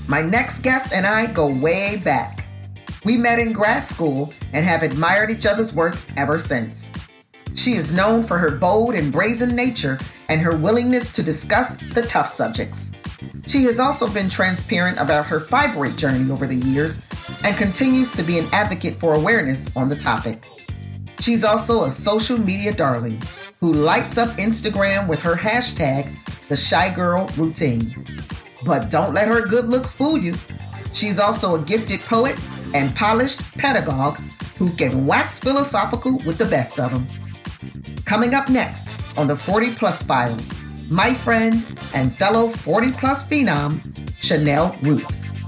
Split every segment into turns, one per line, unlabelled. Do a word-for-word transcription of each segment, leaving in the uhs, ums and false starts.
My next guest and I go way back. We met in grad school and have admired each other's work ever since. She is known for her bold and brazen nature and her willingness to discuss the tough subjects. She has also been transparent about her fibroid journey over the years and continues to be an advocate for awareness on the topic. She's also a social media darling who lights up Instagram with her hashtag, the Shy Girl Routine. But don't let her good looks fool you. She's also a gifted poet and polished pedagogue who can wax philosophical with the best of them. Coming up next on the forty Plus Files, my friend and fellow forty Plus phenom, Chanel Ruth.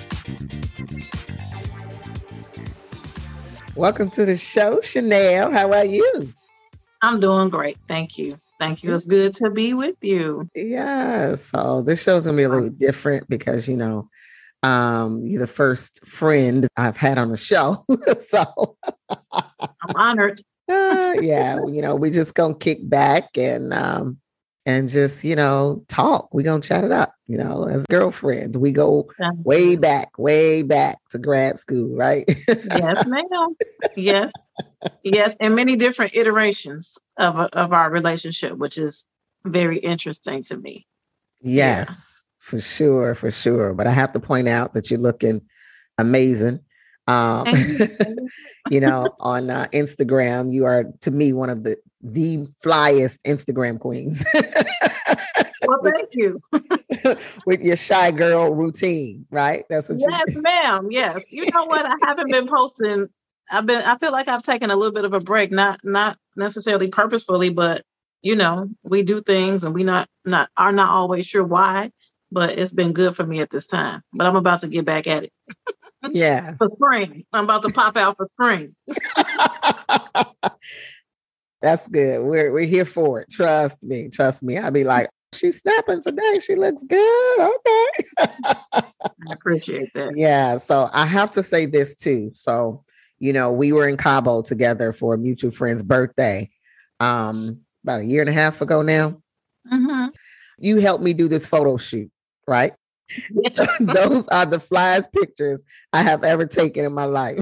Welcome to the show, Chanel. How are you?
I'm doing great. Thank you. Thank you. It's good to be with you.
Yeah. So this show's going to be a little different because, you know, um, you're the first friend I've had on the show. So
I'm honored.
uh, yeah. You know, we just going to kick back and, um, and just, you know, talk. We're going to chat it up, you know, as girlfriends. We go way back, way back to grad school, right?
Yes, ma'am. Yes. Yes. And many different iterations of, of our relationship, which is very interesting to me.
Yes, yeah. For sure. For sure. But I have to point out that you're looking amazing. Um, you know, on uh, Instagram, you are, to me, one of the the flyest Instagram queens.
Well, thank you.
With your Shy Girl Routine, right? That's what.
Yes,
you
ma'am. Yes. You know what? I haven't been posting. I've been. I feel like I've taken a little bit of a break, not not necessarily purposefully, but you know, we do things and we not not are not always sure why. But it's been good for me at this time. But I'm about to get back at it.
Yeah.
For spring. I'm about to pop out for spring.
That's good. We're we're here for it. Trust me. Trust me. I'll be like, she's snapping today. She looks good. Okay.
I appreciate that.
Yeah. So I have to say this too. So, you know, we were in Cabo together for a mutual friend's birthday um, about a year and a half ago now.
Mm-hmm. You
helped me do this photo shoot, right? Those are the flyest pictures I have ever taken in my life.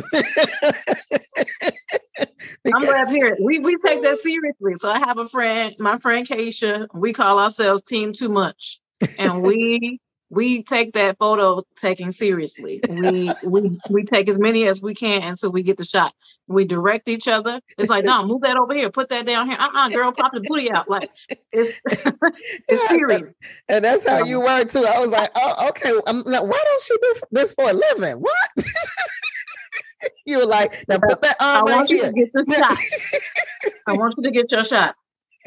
I'm glad to hear it. We we take that seriously. So I have a friend, my friend Keisha. We call ourselves Team Too Much, and we we take that photo taking seriously. We we we take as many as we can until we get the shot. We direct each other. It's like, no, move that over here, put that down here. Uh-uh, girl, pop the booty out. Like it's it's yes, serious.
And, and that's how you were too. I was like, oh, okay. I'm like, why don't she do this for a living? What? You were like, now put that arm
I
right
want you
here.
to get the shot. I want you to get your shot.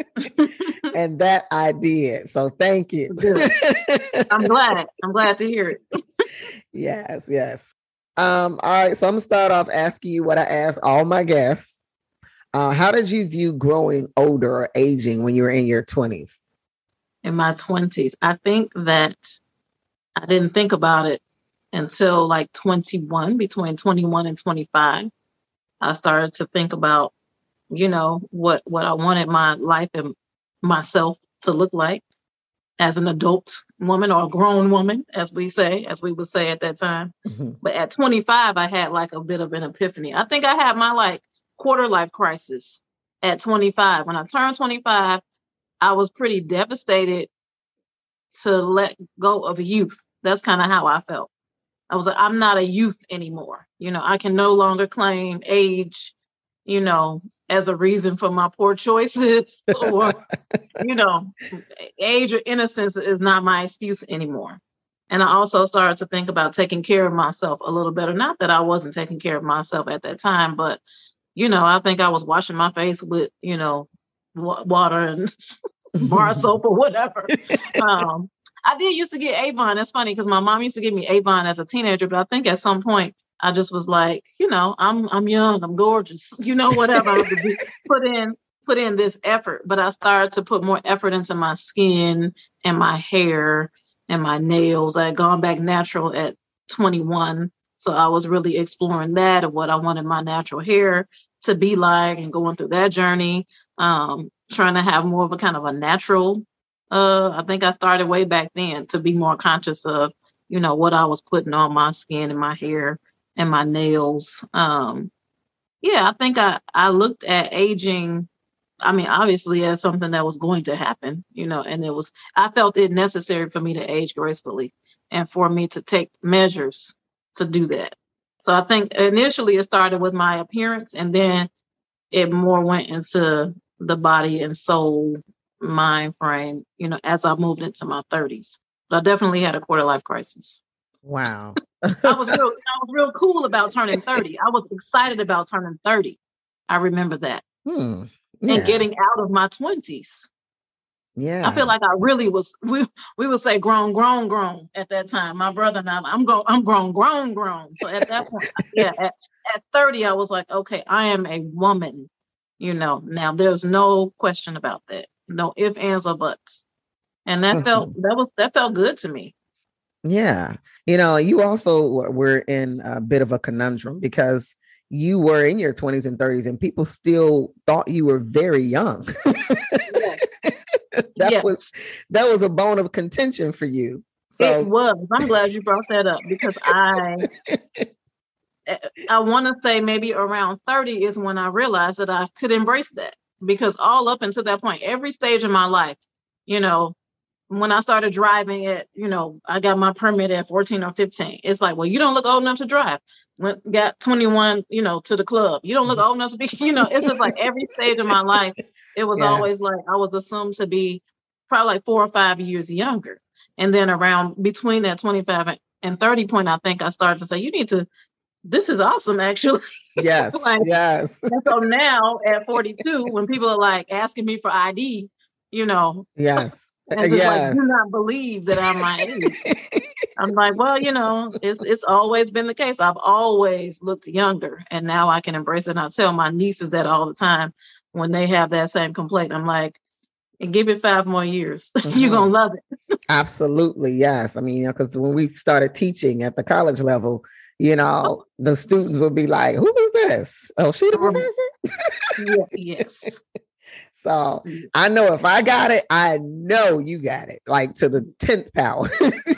And that I did. So thank you.
Good. I'm glad. I'm glad to hear it.
Yes, yes. Um, all right. So I'm gonna start off asking you what I ask all my guests. Uh, how did you view growing older or aging when you were in your twenties?
In my twenties, I think that I didn't think about it until like twenty-one, between twenty-one and twenty-five. I started to think about, you know, what, what I wanted my life and myself to look like as an adult woman or a grown woman, as we say, as we would say at that time. Mm-hmm. But at twenty-five, I had like a bit of an epiphany. I think I had my like quarter life crisis at twenty-five. When I turned twenty-five, I was pretty devastated to let go of youth. That's kind of how I felt. I was like, I'm not a youth anymore. You know, I can no longer claim age, you know, as a reason for my poor choices or, you know, age or innocence is not my excuse anymore. And I also started to think about taking care of myself a little better. Not that I wasn't taking care of myself at that time, but, you know, I think I was washing my face with, you know, w- water and bar soap or whatever. Um, I did used to get Avon. That's funny because my mom used to give me Avon as a teenager, but I think at some point I just was like, you know, I'm I'm young, I'm gorgeous, you know, whatever. I would put in put in this effort, but I started to put more effort into my skin and my hair and my nails. I had gone back natural at twenty-one, so I was really exploring that of what I wanted my natural hair to be like and going through that journey, um, trying to have more of a kind of a natural. Uh, I think I started way back then to be more conscious of you know, what I was putting on my skin and my hair and my nails. Um, yeah, I think I, I looked at aging, I mean, obviously as something that was going to happen, you know, and it was, I felt it necessary for me to age gracefully and for me to take measures to do that. So I think initially it started with my appearance, and then it more went into the body and soul, mind frame, you know, as I moved into my thirties. But I definitely had a quarter life crisis.
Wow.
I was real, I was real cool about turning thirty. I was excited about turning thirty. I remember that.
Hmm. Yeah.
And getting out of my twenties.
Yeah.
I feel like I really was, we, we would say grown, grown, grown at that time. My brother and I, I'm grown, I'm grown, grown, grown. So at that point, yeah, at, at thirty, I was like, okay, I am a woman, you know, now there's no question about that. No ifs, ands, or buts. And that felt, that was, that felt good to me.
Yeah. You know, you also were in a bit of a conundrum because you were in your twenties and thirties and people still thought you were very young.
Yes.
that
yes.
was that was a bone of contention for you.
So, it was. I'm glad you brought that up because I I want to say maybe around thirty is when I realized that I could embrace that, because all up until that point, every stage of my life, you know, when I started driving at, you know, I got my permit at fourteen or fifteen. It's like, well, you don't look old enough to drive. Went, got twenty-one, you know, to the club. You don't look old enough to be, you know, it's just like every stage of my life, it was
Yes.
always like I was assumed to be probably like four or five years younger. And then around between that twenty-five and thirty point, I think I started to say, you need to, this is awesome, actually.
Yes.
like,
yes.
And so now at forty-two, when people are like asking me for I D, you know,
Yes.
and just
yes.
like, do not believe that I'm my age. I'm like, well, you know, it's it's always been the case. I've always looked younger, and now I can embrace it. And I tell my nieces that all the time when they have that same complaint. I'm like, and give it five more years. Mm-hmm. You're going to love it.
Absolutely. Yes. I mean, because you know, when we started teaching at the college level, you know, the students would be like, who is this? Oh, she the professor?
yeah, yes.
So I know if I got it, I know you got it, like to the tenth power,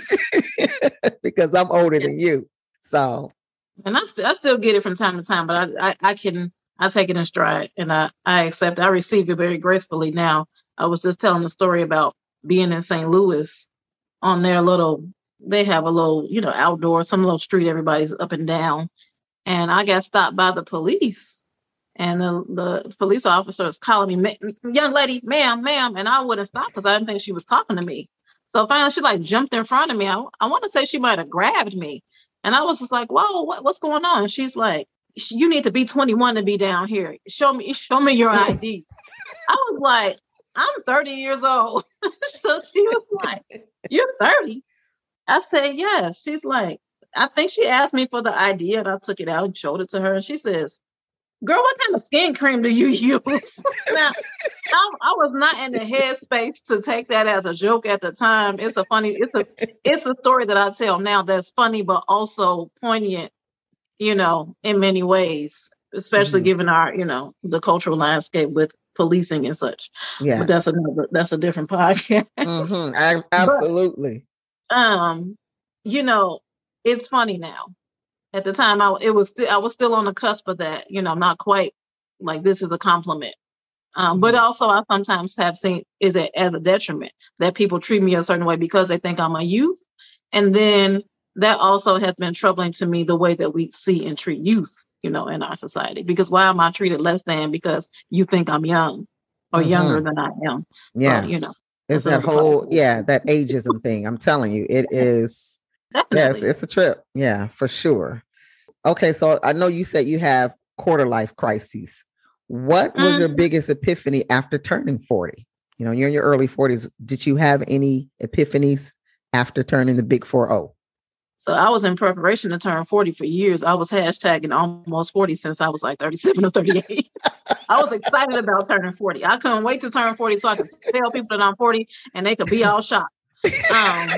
because I'm older than you. So,
and I, st- I still get it from time to time, but I, I, I can, I take it in stride, and I, I accept, I receive it very gracefully now. I was just telling a story about being in Saint Louis on their little, they have a little, you know, outdoor, some little street, everybody's up and down. And I got stopped by the police. And the, the police officer is calling me, young lady, ma'am, ma'am. And I wouldn't stop because I didn't think she was talking to me. So finally, she like jumped in front of me. I, I want to say she might have grabbed me. And I was just like, whoa, what, what's going on? And she's like, you need to be twenty-one to be down here. Show me, show me your I D. I was like, I'm thirty years old. So she was like, you're thirty? I said, yes. She's like, I think she asked me for the I D, and I took it out and showed it to her. And she says, girl, what kind of skin cream do you use? Now, I, I was not in the headspace to take that as a joke at the time. It's a funny, it's a, it's a story that I tell now that's funny, but also poignant, you know, in many ways, especially mm-hmm. given our, you know, the cultural landscape with policing and such. Yeah, but that's another, that's a different podcast.
Mm-hmm. I, absolutely.
But, um, you know, it's funny now. At the time, I it was still I was still on the cusp of that, you know, not quite like this is a compliment. Um, mm-hmm. But also, I sometimes have seen is it as a detriment that people treat me a certain way because they think I'm a youth, and then that also has been troubling to me the way that we see and treat youth, you know, in our society. Because why am I treated less than because you think I'm young or mm-hmm. younger than I am?
Yes,
so, you know,
it's that whole problem. yeah that ageism thing. I'm telling you, it is. Definitely. Yes, it's a trip. Yeah, for sure. Okay, so I know you said you have quarter life crises. What was mm. your biggest epiphany after turning forty? You know, you're in your early forties. Did you have any epiphanies after turning the big four oh?
So I was in preparation to turn forty for years. I was hashtagging almost forty since I was like thirty-seven or thirty-eight. I was excited about turning forty. I couldn't wait to turn forty so I could tell people that I'm forty and they could be all shocked. Um,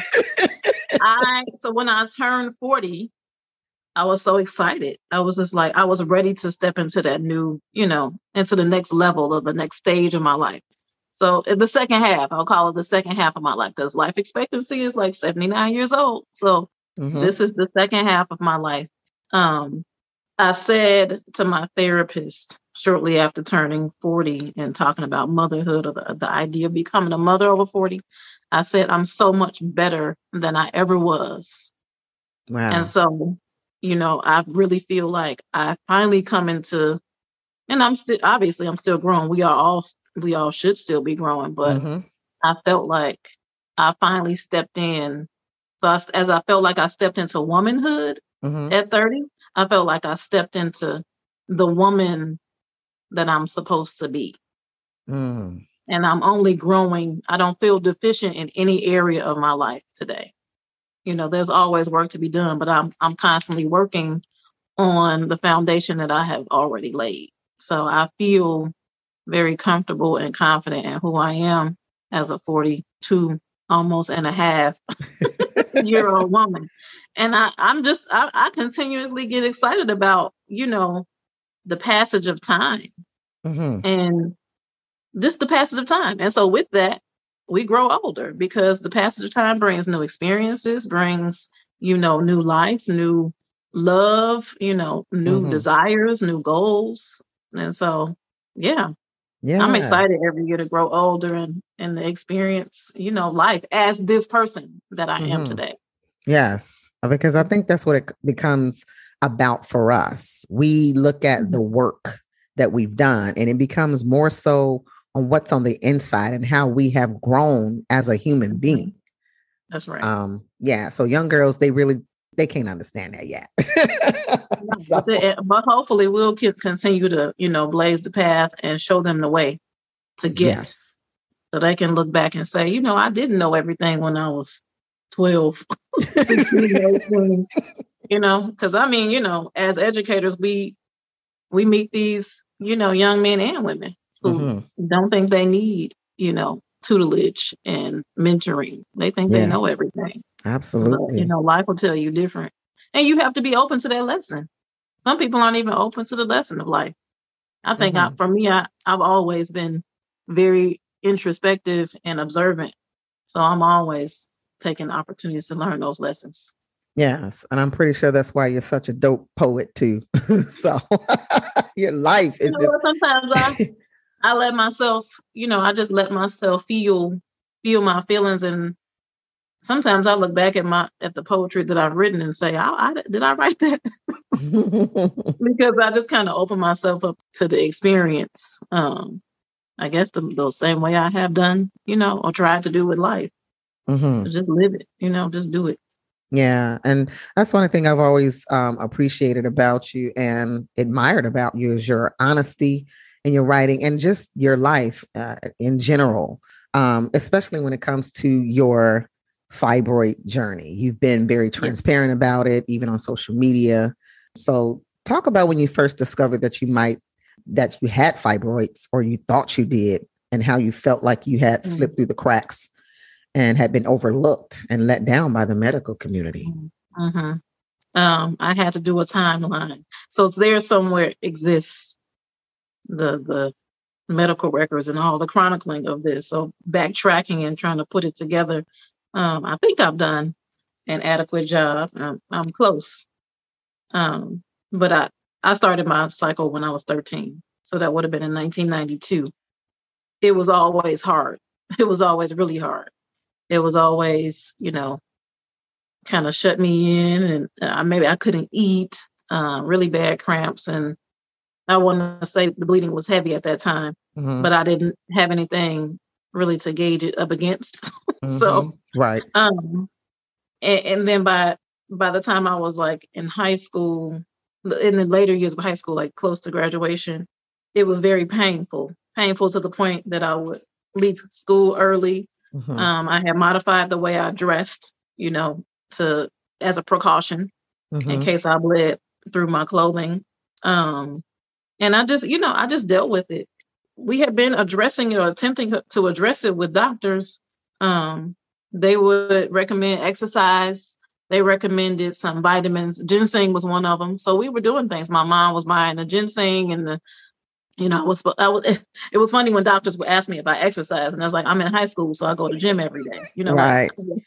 I so when I turned forty, I was so excited. I was just like, I was ready to step into that new, you know, into the next level of the next stage of my life. So in the second half, I'll call it the second half of my life because life expectancy is like seventy-nine years old. So This is the second half of my life. Um, I said to my therapist shortly after turning forty and talking about motherhood or the, the idea of becoming a mother over forty, I said, I'm so much better than I ever was.
Wow.
And so, you know, I really feel like I finally come into, and I'm still, obviously I'm still growing. We are all, we all should still be growing, but
Mm-hmm.
I felt like I finally stepped in. So I, as I felt like I stepped into womanhood
Mm-hmm.
at thirty, I felt like I stepped into the woman that I'm supposed to be.
Mm.
And I'm only growing. I don't feel deficient in any area of my life today. You know, there's always work to be done, but I'm I'm constantly working on the foundation that I have already laid. So I feel very comfortable and confident in who I am as a forty-two almost and a half year old woman. And I, I'm just, I, I continuously get excited about, you know, the passage of time
Mm-hmm.
and just the passage of time. And so with that, we grow older because the passage of time brings new experiences, brings, you know, new life, new love, you know, new
Mm-hmm.
desires, new goals. And so, yeah,
Yeah.
I'm excited every year to grow older and, and to experience, you know, life as this person that I
Mm-hmm.
am today.
Yes, because I think that's what it becomes about for us. We look at
Mm-hmm.
the work that we've done, and it becomes more so on what's on the inside and how we have grown as a human being.
That's right.
Um, yeah. So young girls, they really, they can't understand that yet.
No,
So-
but, they, but hopefully we'll c- continue to, you know, blaze the path and show them the way to get,
yes.
so they can look back and say, you know, I didn't know everything when I was twelve, sixteen, eighteen, you know, because I mean, you know, as educators, we we meet these, you know, young men and women who
Mm-hmm.
don't think they need, you know, tutelage and mentoring. They think
Yeah.
they know everything.
Absolutely.
But, you know, life will tell you different. And you have to be open to that lesson. Some people aren't even open to the lesson of life. I think
Mm-hmm.
I, for me, I, I've always been very introspective and observant. So I'm always taking opportunities to learn those lessons.
Yes. And I'm pretty sure that's why you're such a dope poet too. So your life
You
is
know,
just
sometimes I, I let myself, you know, I just let myself feel feel my feelings, and sometimes I look back at my at the poetry that I've written and say, I, I did I write that? Because I just kind of open myself up to the experience. Um, I guess the, the same way I have done, you know, or tried to do with life.
Mm-hmm.
Just live it, you know, just do it.
Yeah. And that's one thing I've always um, appreciated about you and admired about you is your honesty in your writing and just your life uh, in general, um, especially when it comes to your fibroid journey. You've been very transparent about it, even on social media. So talk about when you first discovered that you might, that you had fibroids or you thought you did, and how you felt like you had
Mm-hmm.
slipped through the cracks and had been overlooked and let down by the medical community.
Mm-hmm. Um, I had to do a timeline. So there somewhere exists the the medical records and all the chronicling of this. So backtracking and trying to put it together. Um, I think I've done an adequate job. Um, I'm close. Um, but I, I started my cycle when I was thirteen. So that would have been in nineteen ninety-two. It was always hard. It was always really hard. It was always, you know, kind of shut me in, and uh, maybe I couldn't eat, uh, really bad cramps. And I want to say the bleeding was heavy at that time,
Mm-hmm.
but I didn't have anything really to gauge it up against.
Mm-hmm.
So,
right.
um, and, and then by, by the time I was like in high school, in the later years of high school, like close to graduation, it was very painful, painful to the point that I would leave school early.
Mm-hmm.
Um, I had modified the way I dressed, you know, to as a precaution
Mm-hmm.
in case I bled through my clothing. Um, and I just, you know, I just dealt with it. We had been addressing it or attempting to address it with doctors. Um, they would recommend exercise. They recommended some vitamins. Ginseng was one of them. So we were doing things. My mom was buying the ginseng and the, you know, I was, I was, it was funny when doctors would ask me about exercise, and I was like, I'm in high school, so I go to gym every day. You know,
right.
like,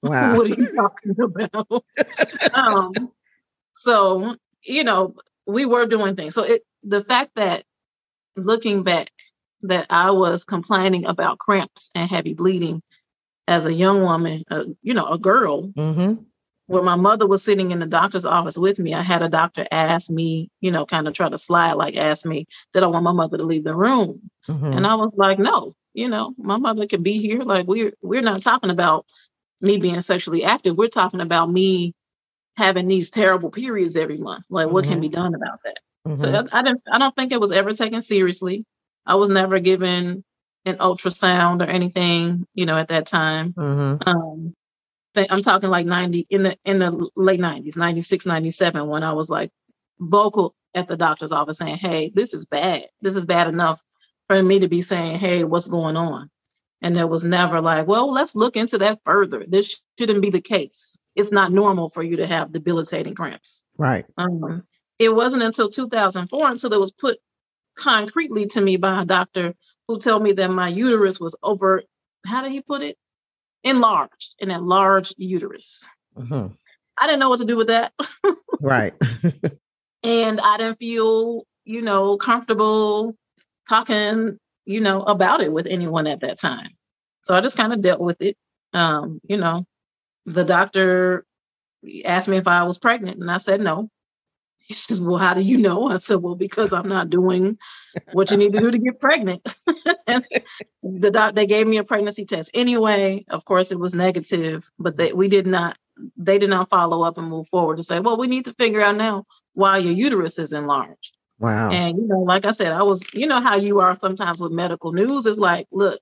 Wow.
What are you talking about? um, so, you know, we were doing things. So it, the fact that looking back, that I was complaining about cramps and heavy bleeding as a young woman, uh, you know, a girl,
Mm-hmm.
where my mother was sitting in the doctor's office with me. I had a doctor ask me, you know, kind of try to slide, like ask me, did I want my mother to leave the room?
Mm-hmm.
And I was like, no, you know, my mother can be here. Like we're we're not talking about me being sexually active. We're talking about me having these terrible periods every month. Like what can
Mm-hmm.
be done about that?
Mm-hmm.
So I, I didn't I don't think it was ever taken seriously. I was never given an ultrasound or anything, you know, at that time.
Mm-hmm.
Um, th- I'm talking like ninety in the in the late nineties, ninety-six, ninety-seven, when I was like vocal at the doctor's office saying, hey, this is bad. This is bad enough for me to be saying, hey, what's going on? And there was never like, well, let's look into that further. This shouldn't be the case. It's not normal for you to have debilitating cramps.
Right.
Um, it wasn't until two thousand four until it was put concretely to me by a doctor who told me that my uterus was over, how did he put it? Enlarged, an enlarged uterus.
Mm-hmm.
I didn't know what to do with that.
Right.
And I didn't feel, you know, comfortable talking, you know, about it with anyone at that time. So I just kind of dealt with it. Um, you know, the doctor asked me if I was pregnant and I said no. He says, well, how do you know? I said, well, because I'm not doing what you need to do to get pregnant. And the doc, they gave me a pregnancy test anyway. Of course, it was negative, but they, we did not, they did not follow up and move forward to say, well, we need to figure out now why your uterus is enlarged.
Wow.
And, you know, like I said, I was, you know, how you are sometimes with medical news. It's like, look,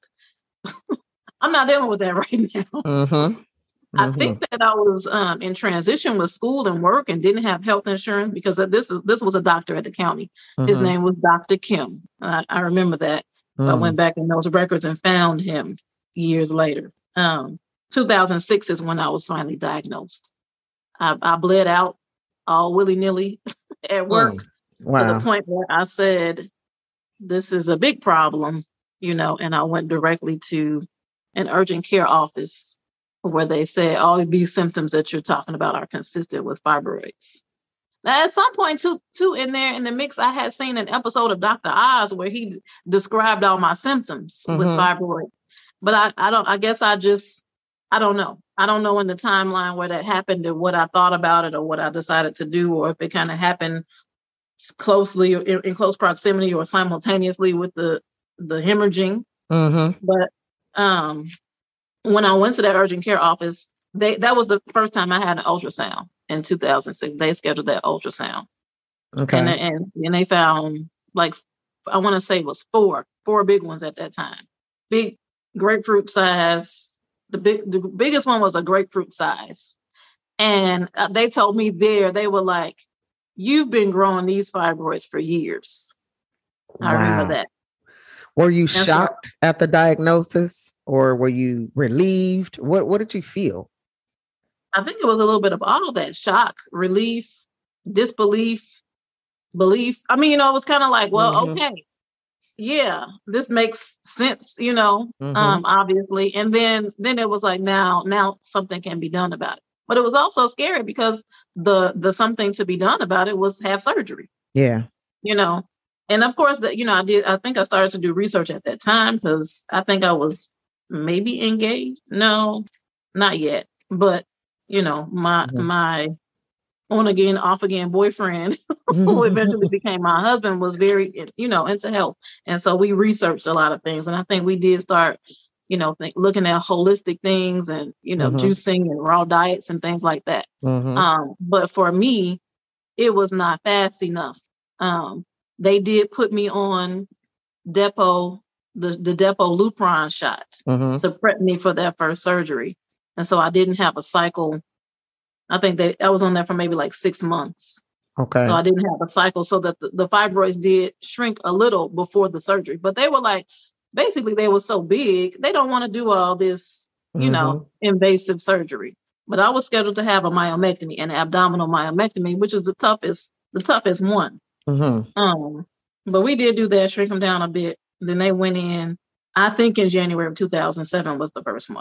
I'm not dealing with that right now.
Mm-hmm.
I
Mm-hmm.
think that I was um, in transition with school and work and didn't have health insurance because of this this was a doctor at the county.
Mm-hmm.
His name was Doctor Kim. I, I remember that.
Mm-hmm.
I went back in those records and found him years later. Um, two thousand six is when I was finally diagnosed. I, I bled out all willy-nilly at work
Mm. Wow.
to the point where I said, this is a big problem, you know, and I went directly to an urgent care office where they said all of these symptoms that you're talking about are consistent with fibroids. Now, at some point, too, too, in there in the mix, I had seen an episode of Doctor Oz where he d- described all my symptoms with
Mhm.
fibroids. But I, I don't. I guess I just, I don't know. I don't know in the timeline where that happened and what I thought about it or what I decided to do, or if it kind of happened s- closely or in, in close proximity or simultaneously with the the hemorrhaging.
Mhm.
But um. when I went to that urgent care office, they that was the first time I had an ultrasound in two thousand six. They scheduled that ultrasound.
Okay.
And, and and they found, like, I want to say it was four, four big ones at that time. Big grapefruit size. The big the biggest one was a grapefruit size. And uh, they told me there, they were like, you've been growing these fibroids for years. I remember
Wow.
that.
Were you
so-
shocked at the diagnosis, or were you relieved? What What did you feel?
I think it was a little bit of all that: shock, relief, disbelief, belief. I mean, you know, it was kind of like, well,
Mhm.
okay, yeah, this makes sense, you know,
Mhm.
um, obviously. And then, then it was like, now, now something can be done about it. But it was also scary because the the something to be done about it was have surgery,
Yeah.
you know. And of course, that you know, I did. I think I started to do research at that time because I think I was maybe engaged. No, not yet. But you know, my
Mhm.
my on again, off again boyfriend, who eventually became my husband, was very, you know, into health, and so we researched a lot of things. And I think we did start, you know, think, looking at holistic things and you know,
Mhm.
juicing and raw diets and things like that.
Mhm.
Um, but for me, it was not fast enough. Um, they did put me on Depo, the, the Depo Lupron shot
Mhm.
to prep me for that first surgery. And so I didn't have a cycle. I think they, I was on there for maybe like six months.
Okay.
So I didn't have a cycle, so that the, the fibroids did shrink a little before the surgery. But they were like, basically they were so big, they don't want to do all this, you know, invasive surgery. But I was scheduled to have a myomectomy, an abdominal myomectomy, which is the toughest, the toughest one.
Mhm.
Um, but we did do that, shrink them down a bit. Then they went in, I think in January of two thousand seven was the first one.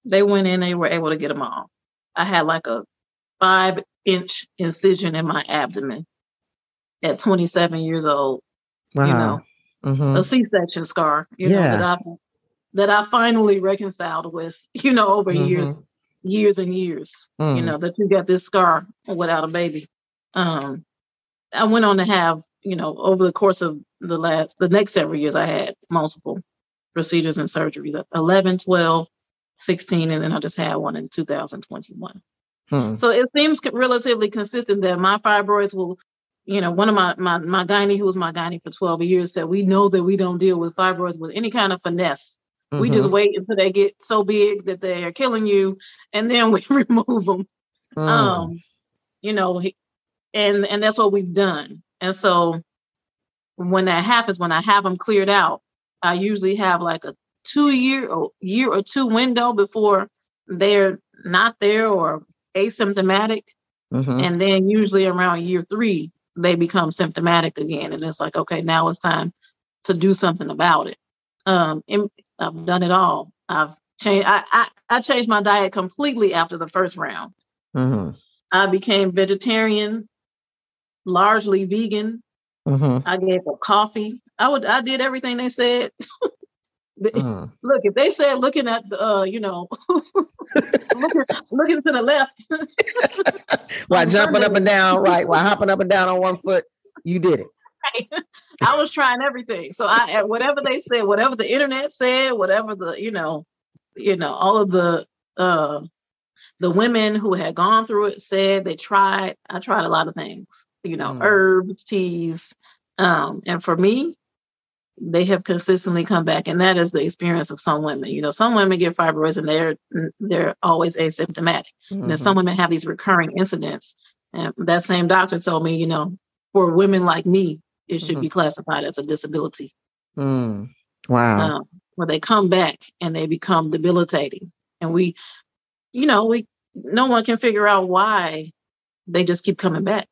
They went in, they were able to get them all. I had like a five inch incision in my abdomen at twenty-seven years old.
Wow.
You know,
mm-hmm.
a C-section scar, you
yeah.
know, that I that I finally reconciled with, you know, over
mm-hmm.
years, years and years, mm. you know, that you got this scar without a baby. Um, I went on to have, you know, over the course of the last, the next several years, I had multiple procedures and surgeries, eleven, twelve, sixteen, and then I just had one in two thousand twenty-one. Hmm. So it seems relatively consistent that my fibroids will, you know, one of my, my, my gynae, who was my gynae for twelve years, said, we know that we don't deal with fibroids with any kind of finesse. Mm-hmm. We just wait until they get so big that they are killing you, and then we remove them. Mm. Um, you know, and, and that's what we've done. And so when that happens, when I have them cleared out, I usually have like a two year or year or two window before they're not there or asymptomatic. Mm-hmm. And then usually around year three, they become symptomatic again. And it's like, okay, now it's time to do something about it. Um, and I've done it all. I've changed. I, I, I changed my diet completely after the first round. Mm-hmm. I became vegetarian, largely vegan. Mm-hmm. I gave up coffee. I would. I did everything they said. Mm. Look, if they said looking at the, uh, you know, looking, looking to the left,
while jumping up and down, right? While hopping up and down on one foot, you did it.
Right. I was trying everything. So I, whatever they said, whatever the internet said, whatever the, you know, you know, all of the, uh, the women who had gone through it said they tried. I tried a lot of things, you know, mm. herbs, teas, um, and for me, they have consistently come back, and that is the experience of some women. You know, some women get fibroids and they're they're always asymptomatic. Mm-hmm. And then some women have these recurring incidents. And that same doctor told me, you know, for women like me, it should mm-hmm. be classified as a disability.
Mm. Wow.
Um, where they come back and they become debilitating, and we, you know, we no one can figure out why they just keep coming back.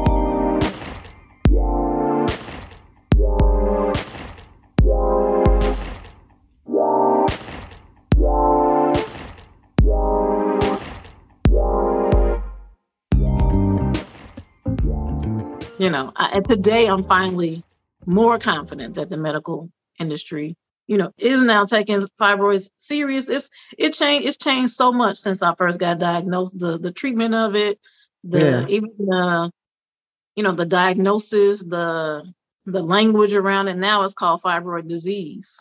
You know, I, and today I'm finally more confident that the medical industry, you know, is now taking fibroids serious. It's it changed. It's changed so much since I first got diagnosed. The the treatment of it, the yeah. even the, you know, the diagnosis, the the language around it. Now it's called fibroid disease.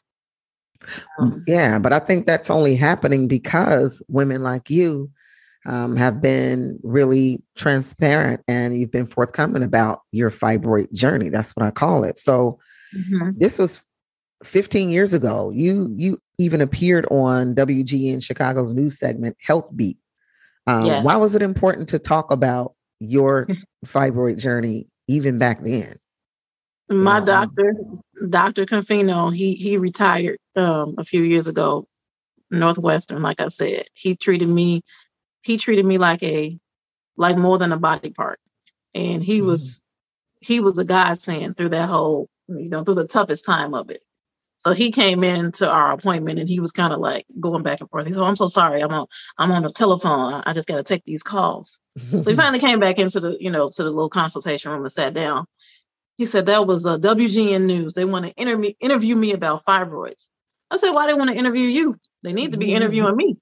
Um, yeah, but I think that's only happening because women like you Um, have been really transparent, and you've been forthcoming about your fibroid journey. That's what I call it. So mm-hmm. this was fifteen years ago. You you even appeared on W G N Chicago's news segment, Health Beat. Um, yes. Why was it important to talk about your fibroid journey even back then?
My you know, doctor, um, Doctor Confino, he he retired um, a few years ago, Northwestern. Like I said, he treated me. He treated me like a, like more than a body part. And he mm-hmm. was, he was a godsend through that whole, you know, through the toughest time of it. So he came into our appointment and he was kind of like going back and forth. He said, oh, I'm so sorry. I'm on, I'm on the telephone. I just got to take these calls. So he finally came back into the, you know, to the little consultation room and sat down. He said, that was a W G N News. They want to inter- interview me about fibroids. I said, why they want to interview you? They need to be interviewing me.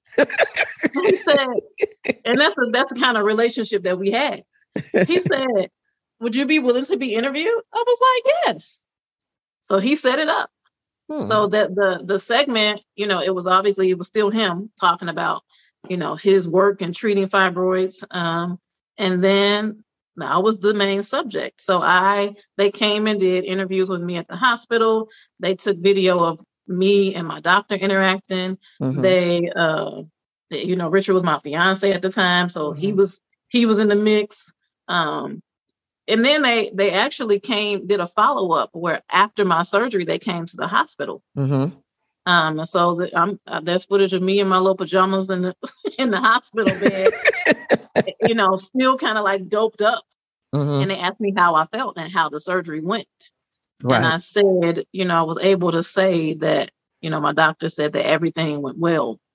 He said, and that's the, that's the kind of relationship that we had. He said, would you be willing to be interviewed? I was like, yes. So he set it up. Hmm. So that the the segment, you know, it was obviously, it was still him talking about, you know, his work in treating fibroids. Um, and then I was the main subject. So I, they came and did interviews with me at the hospital. They took video of me and my doctor interacting. Mm-hmm. They, uh, you know, Richard was my fiance at the time, so mm-hmm. he was he was in the mix. Um, and then they they actually came did a follow up where after my surgery they came to the hospital. Mm-hmm. Um, so the, I'm uh, there's footage of me in my little pajamas in the in the hospital bed, you know, still kind of like doped up. Mm-hmm. And they asked me how I felt and how the surgery went. Right. And I said, you know, I was able to say that, you know, my doctor said that everything went well.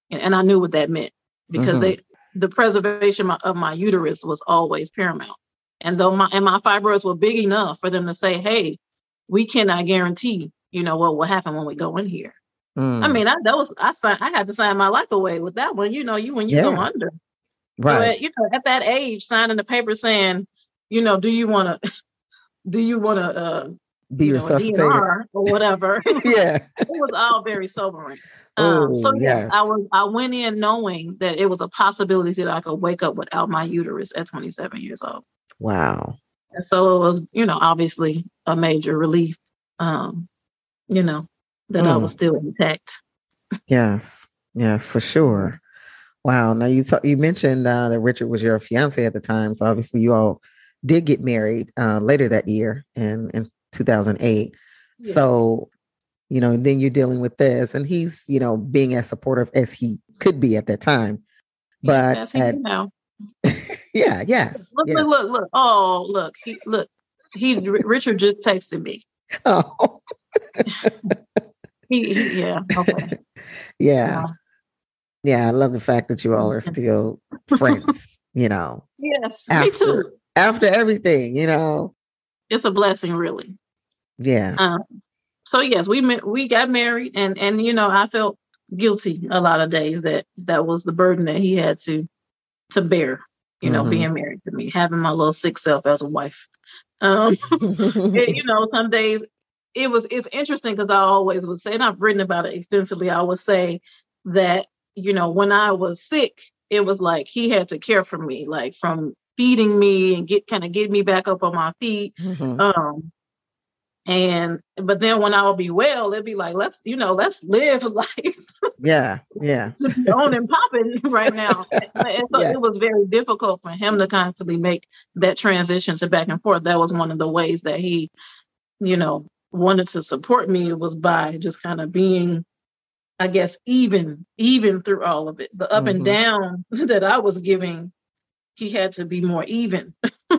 and, and I knew what that meant because
Mhm.
they the preservation of my uterus was always paramount. And though my and my fibroids were big enough for them to say, "Hey, we cannot guarantee, you know, what will happen when we go in here." I
Mm.
mean, I that was I signed, I had to sign my life away with that one. You know, you when you go
Yeah.
under. So
Right.
at, you know, at that age, signing the paper saying, you know, do you want to do you want to uh,
Be
you know, a
resuscitated.
D N R or whatever?
Yeah.
It was all very sobering. Um, so
Oh,
yeah, I
yes.
was I went in knowing that it was a possibility that I could wake up without my uterus at twenty-seven years old.
Wow.
And so it was, you know, obviously a major relief, um, you know, that I was
Mm.
still intact.
Yes. Yeah, for sure. Wow. Now you ta- you mentioned uh, that Richard was your fiance at the time, so obviously you all did get married uh, later that year in in two thousand eight.
Yes.
So, you know, and then you're dealing with this, and he's, you know, being as supportive as he could be at that time. But
Yes, he
at
did now.
yeah, yes,
Look,
yes.
look, look, look. Oh, look, he look. He R- Richard just texted me.
Oh,
He, he yeah, okay.
yeah,
Uh,
yeah. I love the fact that you all are still friends. You know,
yes, me
after
too.
after everything, you know.
It's a blessing, really.
Yeah.
Um, so yes, we met, we got married, and and you know, I felt guilty a lot of days that that was the burden that he had to to bear. You know,
Mhm.
being married to me, having my little sick self as a wife. Um, it, you know, some days it was it's interesting because I always would say, and I've written about it extensively. I would say that, you know, when I was sick, it was like he had to care for me, like from feeding me and get kind of get me back up on my feet.
Mhm.
Um, and but then when I would be well, it'd be like, let's, you know, let's live life
Yeah, yeah,
to be on and popping right now. And so
yeah.
it was very difficult for him to constantly make that transition to back and forth. That was one of the ways that he, you know, wanted to support me, was by just kind of being, I guess, even, even through all of it. The up and
Mhm.
down that I was giving, he had to be more even.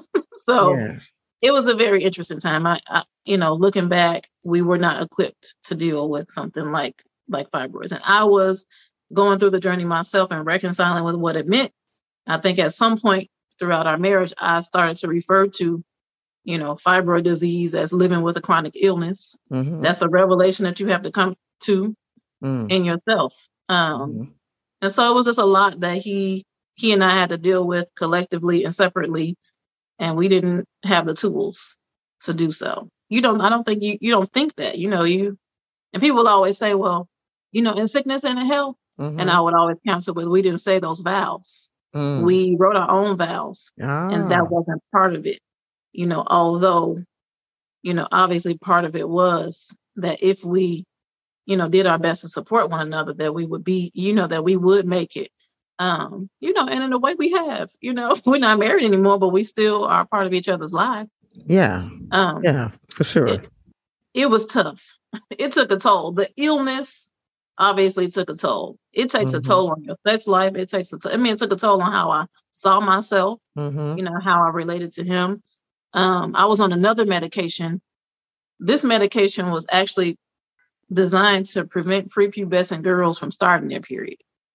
So
Yeah.
it was a very interesting time. I, I, you know, looking back, we were not equipped to deal with something like like fibroids, and I was going through the journey myself and reconciling with what it meant. I think at some point throughout our marriage, I started to refer to, you know, fibroid disease as living with a chronic illness.
Mhm.
That's a revelation that you have to come to
Mm.
in yourself. Um,
Mhm.
and so it was just a lot that he he and I had to deal with collectively and separately, and we didn't have the tools to do so. You don't, I don't think you, you don't think that, you know, you, and people always say, well, you know, in sickness and in health. And I
Mhm.
would always counsel with, we didn't say those vows.
Mm.
We wrote our own vows, and that
Ah.
wasn't part of it. You know, although, you know, obviously part of it was that if we, you know, did our best to support one another, that we would be, you know, that we would make it. Um, you know, and in a way we have, you know, we're not married anymore, but we still are part of each other's lives.
Yeah.
Um,
Yeah, for sure.
it, it was tough. It took a toll. The illness obviously took a toll. It takes a
Mhm.
toll on your sex life. It takes a toll. I mean, it took a toll on how I saw myself,
Mhm.
you know, how I related to him. Um, I was on another medication. This medication was actually designed to prevent prepubescent girls from starting their period.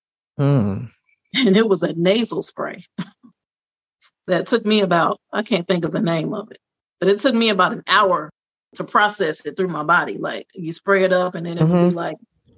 Mm.
And it was a nasal spray that took me about, I can't think of the name of it, but it took me about an hour to process it through my body. Like, you spray it up and then it would be
Mhm.
like,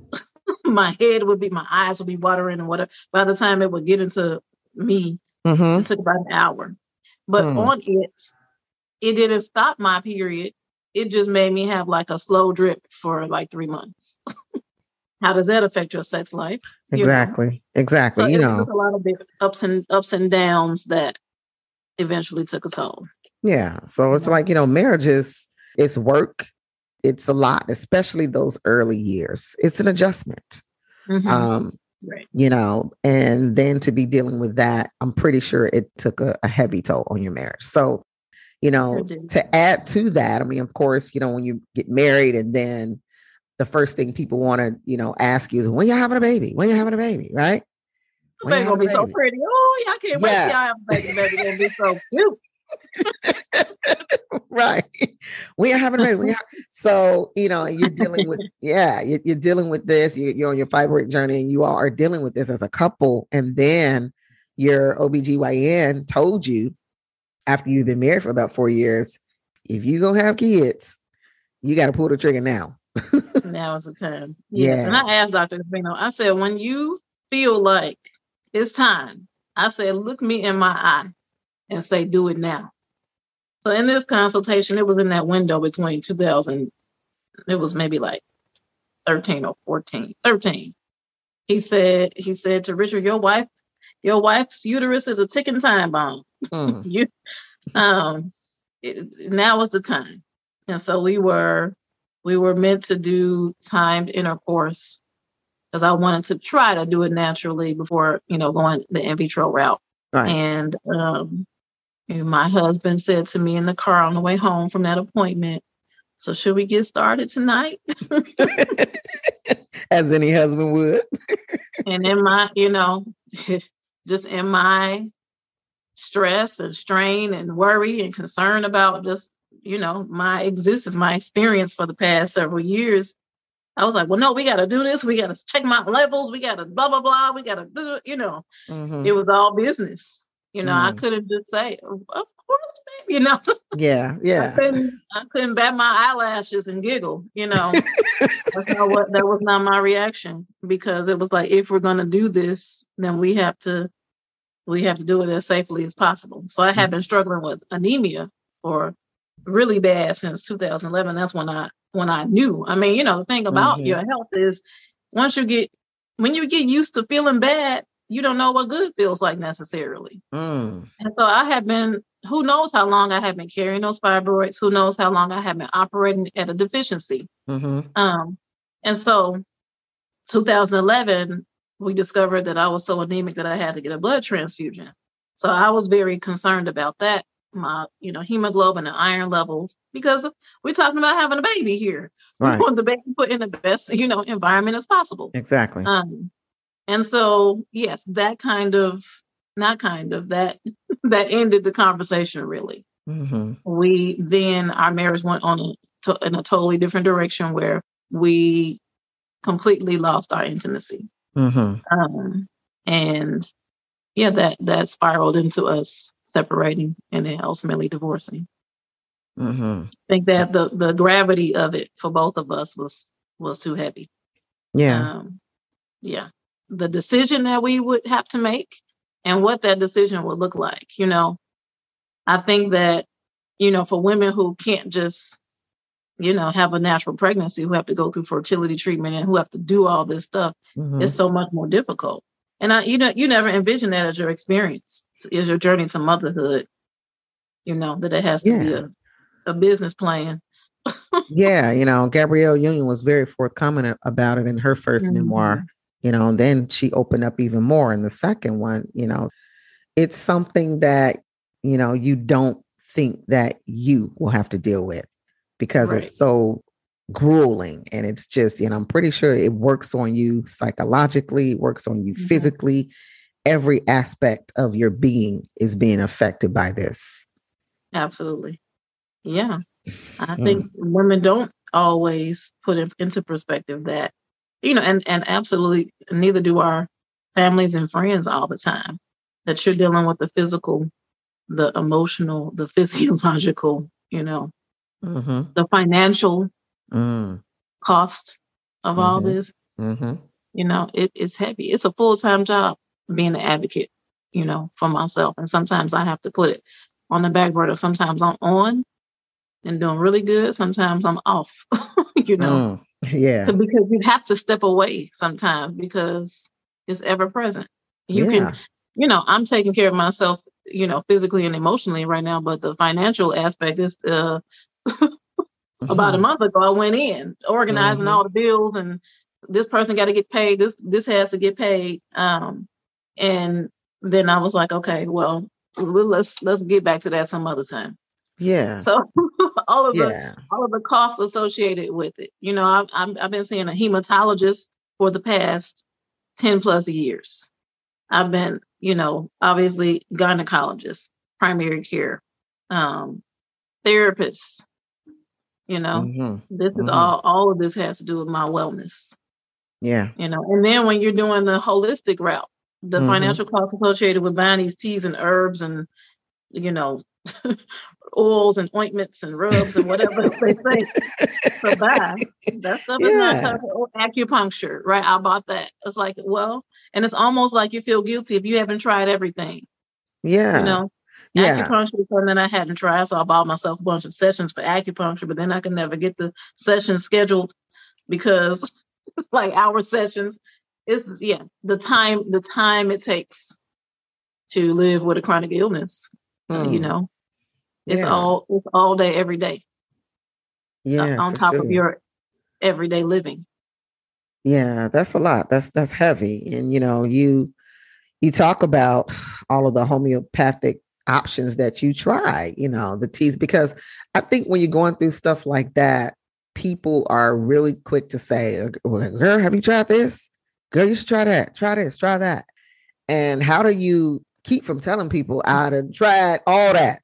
my head would be, my eyes would be watering and whatever. By the time it would get into me,
Mhm.
it took about an hour. But
Mm.
on it, it didn't stop my period. It just made me have like a slow drip for like three months. How does that affect your sex life? You know?
Exactly. Exactly.
So
You
it was
know.
just a lot of big ups and ups and downs that eventually took a toll.
Yeah. So it's
Yeah.
like, you know, marriage is it's work. It's a lot, especially those early years. It's an adjustment.
Mhm.
Um,
Right.
you know, and then to be dealing with that, I'm pretty sure it took a, a heavy toll on your marriage. So, you
Sure
know,
did.
to add to that, I mean, of course, you know, when you get married and then the first thing people want to, you know, ask you is, when you having a baby? When you having a baby, right?
The
When you
baby gonna
having
be
a
so
baby?
pretty. Oh, yeah, I can't wait till
Yeah.
y'all have a baby. The baby gonna be so cute.
Right. We are having a baby. We are. So, you know, you're dealing with, yeah, you're, you're dealing with this. You're, you're on your fibroid journey and you all are dealing with this as a couple. And then your O B G Y N told you after you've been married for about four years, if you're going to have kids, you got to pull the trigger now.
Now is the time. Yes.
Yeah.
And I asked Doctor Espino, I said, when you feel like it's time, I said, look me in my eye and say, do it now. So in this consultation, it was in that window between two thousand, it was maybe like thirteen or fourteen, thirteen. He said, he said to Richard, your wife, your wife's uterus is a ticking time bomb. Mm. you, um, it, now is the time. And so we were, we were meant to do timed intercourse because I wanted to try to do it naturally before, you know, going the in vitro route. Right. And, um, and my husband said to me in the car on the way home from that appointment, so should we get started tonight?
As any husband would.
And in my, you know, just in my stress and strain and worry and concern about just, you know, my existence, my experience for the past several years, I was like, well, no, we got to do this. We got to check my levels. We got to blah, blah, blah. We got to do, you know, mm-hmm. It was all business. You know, mm. I couldn't just say, of course, babe, you know.
Yeah, yeah.
I couldn't, I couldn't bat my eyelashes and giggle, you know. That's not what, that was not my reaction, because it was like, if we're going to do this, then we have to, we have to do it as safely as possible. So I had mm. been struggling with anemia for really bad since two thousand eleven. That's when I, when I knew. I mean, you know, the thing about mm-hmm. your health is once you get, when you get used to feeling bad, you don't know what good feels like necessarily. Mm. And so I have been, who knows how long I have been carrying those fibroids, who knows how long I have been operating at a deficiency. Mm-hmm. Um, and so two thousand eleven, we discovered that I was so anemic that I had to get a blood transfusion. So I was very concerned about that, my, you know, hemoglobin and iron levels, because we're talking about having a baby here. Right. We want the baby put in the best, you know, environment as possible.
Exactly.
Um, And so, yes, that kind of, not kind of, that that ended the conversation, really. Mm-hmm. We then, our marriage went on a, to, in a totally different direction where we completely lost our intimacy. Mm-hmm. Um, and yeah, that, that spiraled into us separating and then ultimately divorcing. Mm-hmm. I think that the, the gravity of it for both of us was, was too heavy.
Yeah.
Um, yeah. The decision that we would have to make and what that decision would look like. You know, I think that, you know, for women who can't just, you know, have a natural pregnancy, who have to go through fertility treatment and who have to do all this stuff, mm-hmm. it's so much more difficult. And I, you know, you never envision that as your experience, as your journey to motherhood, you know, that it has to yeah. be a, a business plan.
Yeah. You know, Gabrielle Union was very forthcoming about it in her first mm-hmm. memoir. You know, and then she opened up even more in the second one. You know, it's something that, you know, you don't think that you will have to deal with because right. it's so grueling. And it's just, you know, I'm pretty sure it works on you psychologically, it works on you mm-hmm. physically. Every aspect of your being is being affected by this.
Absolutely. Yeah. I think mm. women don't always put it into perspective that, you know, and, and absolutely neither do our families and friends all the time, that you're dealing with the physical, the emotional, the physiological, you know, mm-hmm. the financial mm. cost of mm-hmm. all this. Mm-hmm. You know, it, it's heavy. It's a full-time job being an advocate, you know, for myself. And sometimes I have to put it on the back burner. Sometimes I'm on and doing really good. Sometimes I'm off, you know.
Mm. Yeah.
Because you have to step away sometimes because it's ever present. You yeah. can, you know, I'm taking care of myself, you know, physically and emotionally right now, but the financial aspect is uh, mm-hmm. about a month ago, I went in organizing mm-hmm. all the bills and this person got to get paid. This, this has to get paid. Um, and then I was like, okay, well, let's, let's get back to that some other time.
Yeah.
So all of
yeah.
the all of the costs associated with it. You know, I've I've, I've been seeing a hematologist for the past ten plus years. I've been, you know, obviously gynecologist, primary care, um, therapists, You know,
Mm-hmm.
this is
Mm-hmm.
all, all of this has to do with my wellness.
Yeah.
You know, and then when you're doing the holistic route, the
Mm-hmm.
financial costs associated with buying these teas and herbs and, you know, oils and ointments and rubs and whatever else they say to buy, that stuff is not
Yeah.
covered. Or acupuncture, right? I bought that. It's like, well, and it's almost like you feel guilty if you haven't tried everything.
Yeah.
You know,
Yeah.
acupuncture is something I hadn't tried, so I bought myself a bunch of sessions for acupuncture, but then I could never get the sessions scheduled because it's like hour sessions. It's yeah, the time the time it takes to live with a chronic illness. Uh, you
Mm.
know, it's
Yeah.
all it's all day, every day, uh,
Yeah,
on
for
top of
sure.
your everyday living.
Yeah, that's a lot. That's that's heavy. And you know, you you talk about all of the homeopathic options that you try, you know, the teas, because I think when you're going through stuff like that, people are really quick to say, "Well, girl, have you tried this? Girl, you should try that. Try this, try that." And how do you keep from telling people I done tried all that?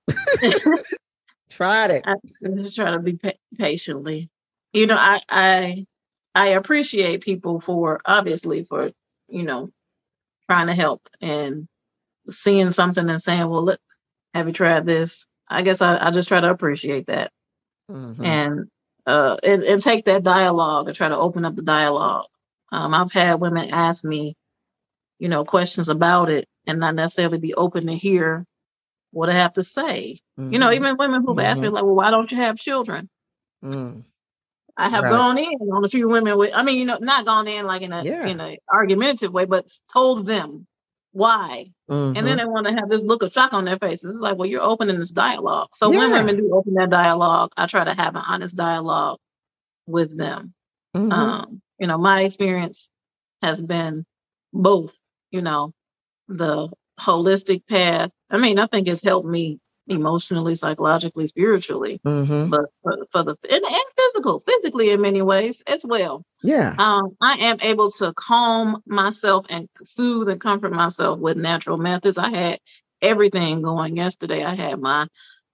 Tried it.
I just try to be pa- patiently. You know, I I I appreciate people for obviously for you know trying to help and seeing something and saying, "Well, look, have you tried this?" I guess I, I just try to appreciate that
Mhm.
and uh and, and take that dialogue and try to open up the dialogue. Um, I've had women ask me, you know, questions about it and not necessarily be open to hear what I have to say. You know,
Mhm.
even women who've asked me
Mhm.
like, "Well, why don't you have children?"
Mm.
I have
Right.
gone in on a few women with, I mean, you know, not gone in like in a
Yeah.
in a argumentative way, but told them why. And then
Mhm.
they want to have this look of shock on their faces. It's like, well, you're opening this dialogue. So when
Yeah.
women do open that dialogue, I try to have an honest dialogue with them.
Mhm.
Um, you know, my experience has been both, you know, the holistic path. I mean, I think it's helped me emotionally, psychologically, spiritually,
Mhm.
but for, for the and, and physical, physically in many ways as well.
Yeah.
Um, I am able to calm myself and soothe and comfort myself with natural methods. I had everything going yesterday. I had my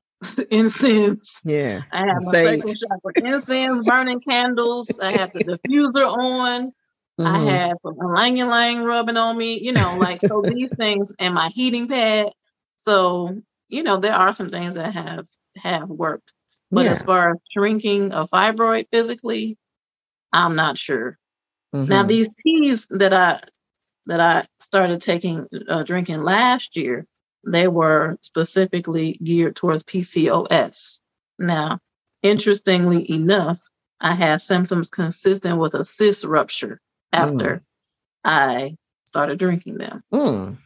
incense.
Yeah.
I had
The
my sacral
sage.
chakra incense, burning candles. I had the diffuser on. I
Mhm.
had some ylang ylang rubbing on me, you know, like so these things and my heating pad. So, you know, there are some things that have have worked. But as
Yeah.
far as shrinking a fibroid physically, I'm not sure. Now
Mhm.
these teas that I that I started taking uh, drinking last year, they were specifically geared towards P C O S. Now, interestingly enough, I had symptoms consistent with a cyst rupture after
Mm.
I started drinking them.
Mm.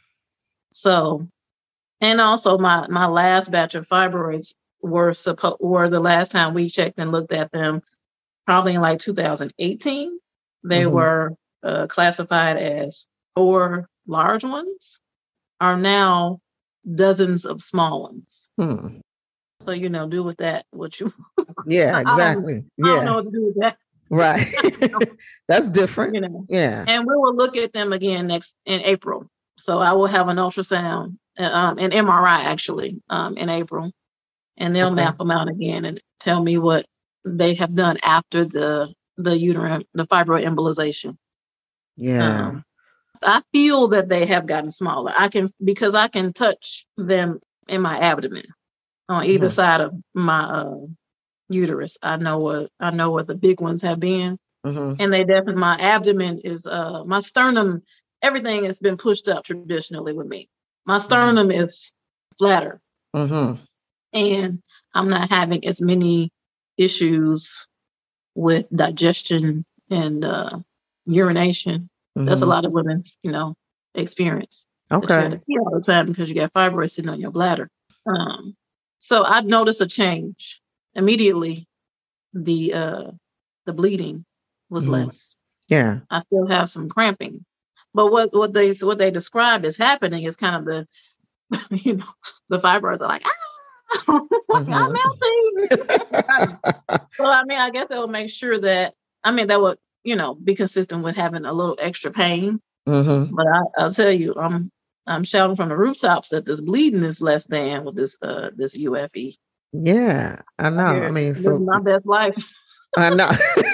So, and also my my last batch of fibroids were supposed were the last time we checked and looked at them, probably in like two thousand eighteen. They
Mhm.
were uh, classified as four large ones, are now dozens of small ones.
Hmm.
So you know, do with that what you.
Yeah,
I don't.
exactly.
I don't know
Yeah.
what to do with that.
Right. That's different.
You know,
Yeah.
and we will look at them again next in April. So I will have an ultrasound, uh, um, an M R I actually, um, in April, and they'll
Okay.
map them out again and tell me what they have done after the the uterine, the fibroid embolization.
Yeah.
Um, I feel that they have gotten smaller. I can because I can touch them in my abdomen on either
Mhm.
side of my uh, uterus. I know what I know what the big ones have been,
Mhm.
and they definitely my abdomen is uh my sternum. Everything has been pushed up traditionally with me. My
Mhm.
sternum is flatter,
Mhm.
and I'm not having as many issues with digestion and uh, urination. That's a
Mhm.
lot of women's, you know, experience that you have to
Okay.
pee all the time because you got fibroids sitting on your bladder. Um, so I noticed a change immediately. The uh, the bleeding was
Mhm.
less.
Yeah.
I still have some cramping, but what what they what they describe as happening is kind of the you know the fibroids are like ah I'm
Mhm.
melting. So I mean, I guess that would make sure that I mean that would you know be consistent with having a little extra pain.
Mhm.
But I, I'll tell you, I'm I'm shouting from the rooftops that this bleeding is less than with this uh this U F E.
Yeah, I know. I
Here,
mean,
living
so
my best life.
I know.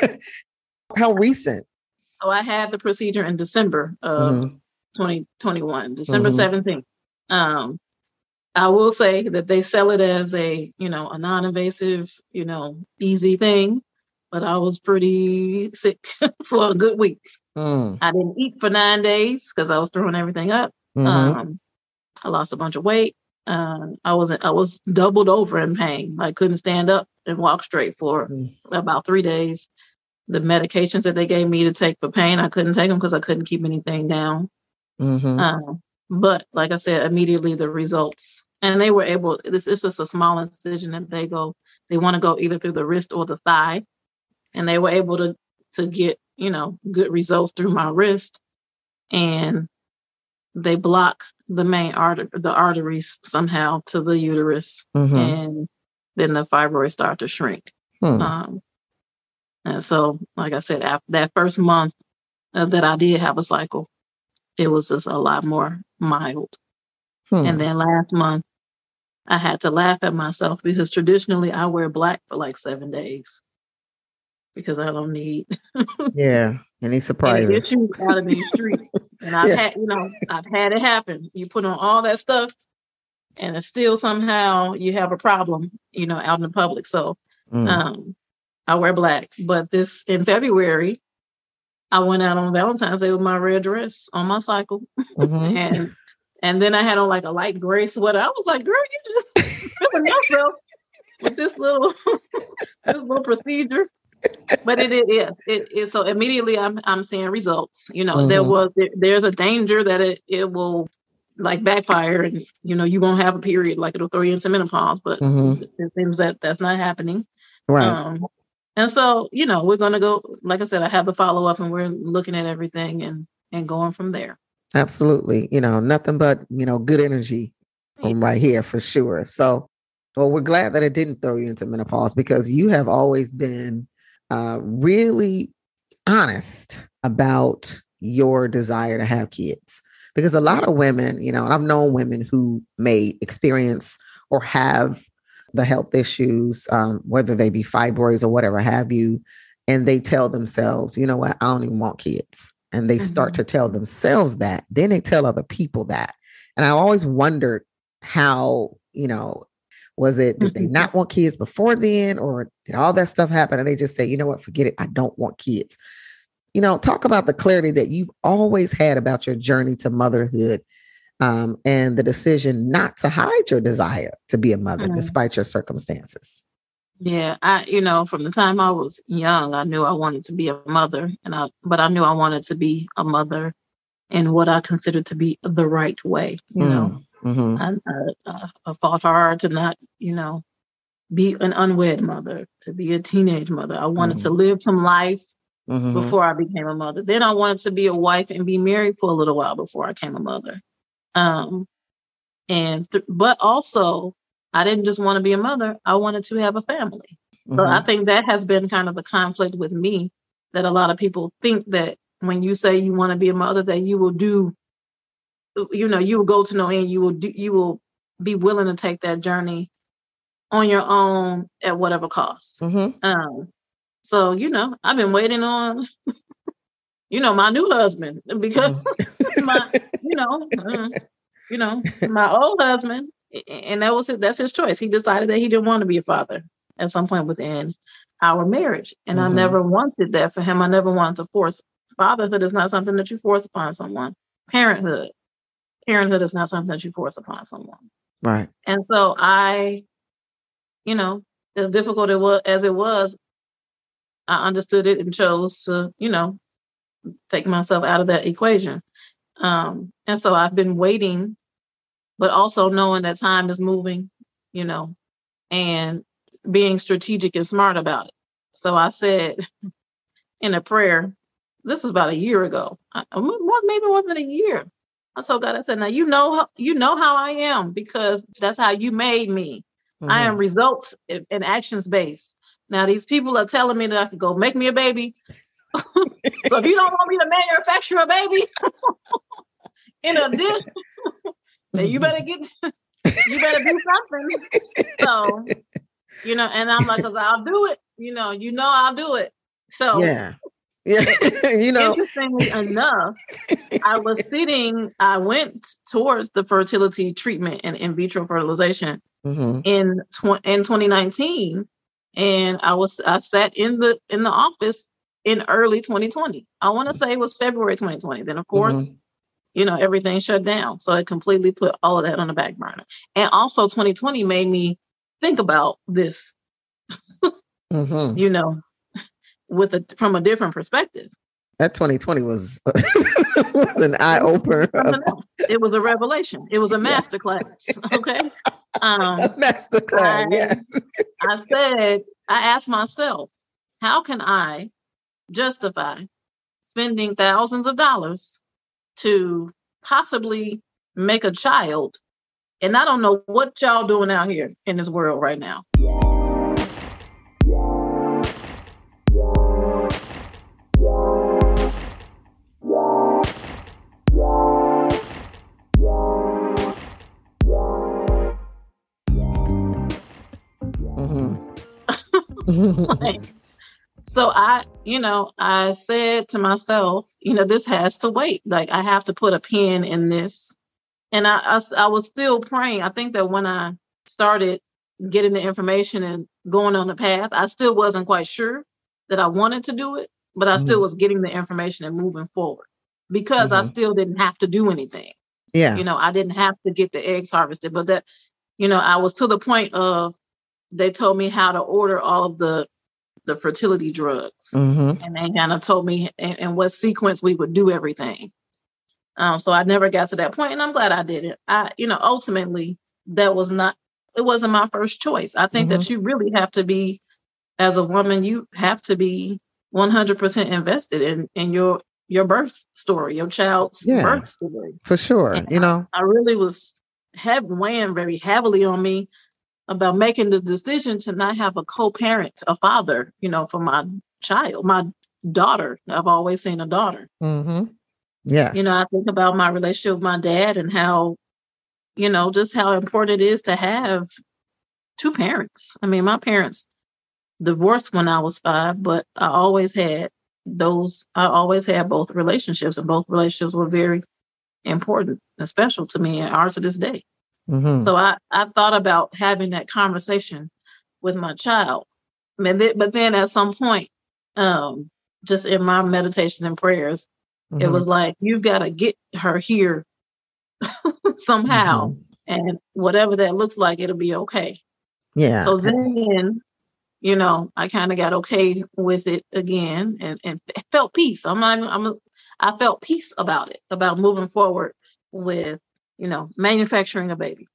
How recent?
So I had the procedure in December of
Mm-hmm.
twenty twenty-one, December
Mm-hmm.
seventeenth. Um, I will say that they sell it as a, you know, a non-invasive, you know, easy thing, but I was pretty sick for a good week.
Mm.
I didn't eat for nine days because I was throwing everything up.
Mm-hmm.
Um, I lost a bunch of weight. Uh, I was I was doubled over in pain. I couldn't stand up and walk straight for about three days. The medications that they gave me to take for pain, I couldn't take them because I couldn't keep anything down.
Mm-hmm.
Um, but like I said, immediately the results, and they were able. This is just a small incision, and they go. They want to go either through the wrist or the thigh, and they were able to to get, you know, good results through my wrist, and they block the main artery, the arteries somehow to the uterus,
Mm-hmm.
and then the fibroids start to shrink.
Hmm.
Um, and so, like I said, after that first month uh, that I did have a cycle, it was just a lot more mild.
Hmm.
And then last month, I had to laugh at myself because traditionally I wear black for like seven days because I don't need
Yeah. Any
any
surprises?
issues out of these streets. And I've
Yeah.
had, you know, I've had it happen. You put on all that stuff and it's still somehow you have a problem, you know, out in the public. So
Mm.
um, I wear black. But this in February, I went out on Valentine's Day with my red dress on my cycle.
Mm-hmm.
and and then I had on like a light gray sweater. I was like, girl, you just feeling yourself with this little this little procedure. But it is it, it, it so immediately I'm I'm seeing results. You know,
Mm-hmm.
there was there, there's a danger that it, it will like backfire and you know you won't have a period, like it'll throw you into menopause, but
Mm-hmm.
it seems that that's not happening.
Right.
Um and so, you know, we're gonna go, like I said, I have the follow-up and we're looking at everything and and going from there.
Absolutely. You know, nothing but, you know, good energy from right here for sure. So, well, we're glad that it didn't throw you into menopause because you have always been uh, really honest about your desire to have kids. Because a lot of women, you know, and I've known women who may experience or have the health issues, um, whether they be fibroids or whatever have you, and they tell themselves, you know what, I don't even want kids. And they start
Mhm.
to tell themselves that. Then they tell other people that. And I always wondered how, you know, was it, did they not want kids before then? Or did all that stuff happen? And they just say, you know what, forget it. I don't want kids. You know, talk about the clarity that you've always had about your journey to motherhood, um, and the decision not to hide your desire to be a mother
Mhm.
despite your circumstances.
Yeah, I, you know, from the time I was young, I knew I wanted to be a mother, and I, but I knew I wanted to be a mother in what I considered to be the right way. You know,
Mm-hmm.
I, I, I fought hard to not, you know, be an unwed mother, to be a teenage mother. I wanted
Mm-hmm.
to live some life
Mm-hmm.
before I became a mother. Then I wanted to be a wife and be married for a little while before I became a mother. Um, and th- but also, I didn't just want to be a mother. I wanted to have a family.
Mm-hmm.
So I think that has been kind of the conflict with me, that a lot of people think that when you say you want to be a mother, that you will do, you know, you will go to no end. You will do, you will be willing to take that journey on your own at whatever cost.
Mm-hmm.
Um, so, you know, I've been waiting on, you know, my new husband because
Mm-hmm.
my, you know, uh, you know, my old husband, and that was his, that's his choice. He decided that he didn't want to be a father at some point within our marriage. And
Mm-hmm.
I never wanted that for him. I never wanted to force. Fatherhood is not something that you force upon someone. Parenthood, parenthood is not something that you force upon someone.
Right.
And so I, you know, as difficult it was as it was, I understood it and chose to, you know, take myself out of that equation. Um, and so I've been waiting, but also knowing that time is moving, you know, and being strategic and smart about it. So I said in a prayer, this was about a year ago, I, more, maybe more than a year. I told God, I said, now you know, you know how I am because that's how you made me. Mm-hmm. I am results and actions based. Now these people are telling me that I could go make me a baby. So if you don't want me to manufacture a baby in a dish, then you better get, you better do something. So you know, and I'm like, cause I'll do it. You know, you know, I'll do it. So
yeah, yeah, you know,
interestingly enough, I was sitting, I went towards the fertility treatment and in vitro fertilization mm-hmm. in tw- in twenty nineteen, and I was I sat in the in the office in early twenty twenty. I want to say it was February twenty twenty. Then of course, mm-hmm. you know, everything shut down, so it completely put all of that on the back burner. And also, twenty twenty made me think about this, mm-hmm. you know, with a from a different perspective.
That twenty twenty was was an eye opener.
It was a revelation. It was a masterclass. Yes. Okay, um,
a masterclass.
I,
yes.
I said, I asked myself, how can I justify spending thousands of dollars to possibly make a child? And I don't know what y'all doing out here in this world right now. Like, so I, you know, I said to myself, you know, this has to wait. Like, I have to put a pin in this. And I, I, I was still praying. I think that when I started getting the information and going on the path, I still wasn't quite sure that I wanted to do it, but I mm-hmm. still was getting the information and moving forward because mm-hmm. I still didn't have to do anything.
Yeah.
You know, I didn't have to get the eggs harvested, but that, you know, I was to the point of, they told me how to order all of the the fertility drugs, mm-hmm. and they kind of told me in, in what sequence we would do everything. Um, so I never got to that point, and I'm glad I didn't. I, you know, ultimately that was not, it wasn't my first choice. I think mm-hmm. that you really have to be, as a woman, you have to be one hundred percent invested in in your your birth story, your child's yeah, birth story.
For sure, and you know,
I, I really was have weighing very heavily on me about making the decision to not have a co-parent, a father, you know, for my child, my daughter. I've always seen a daughter.
Mm-hmm. Yes.
You know, I think about my relationship with my dad and how, you know, just how important it is to have two parents. I mean, my parents divorced when I was five, but I always had those, I always had both relationships, and both relationships were very important and special to me and are to this day. Mm-hmm. So I, I thought about having that conversation with my child. And th- but then at some point, um, just in my meditations and prayers, mm-hmm. it was like, you've got to get her here somehow. Mm-hmm. And whatever that looks like, it'll be okay.
Yeah.
So then, you know, I kind of got okay with it again and, and felt peace. I'm not, I'm, a, I felt peace about it, about moving forward with, you know, manufacturing a baby.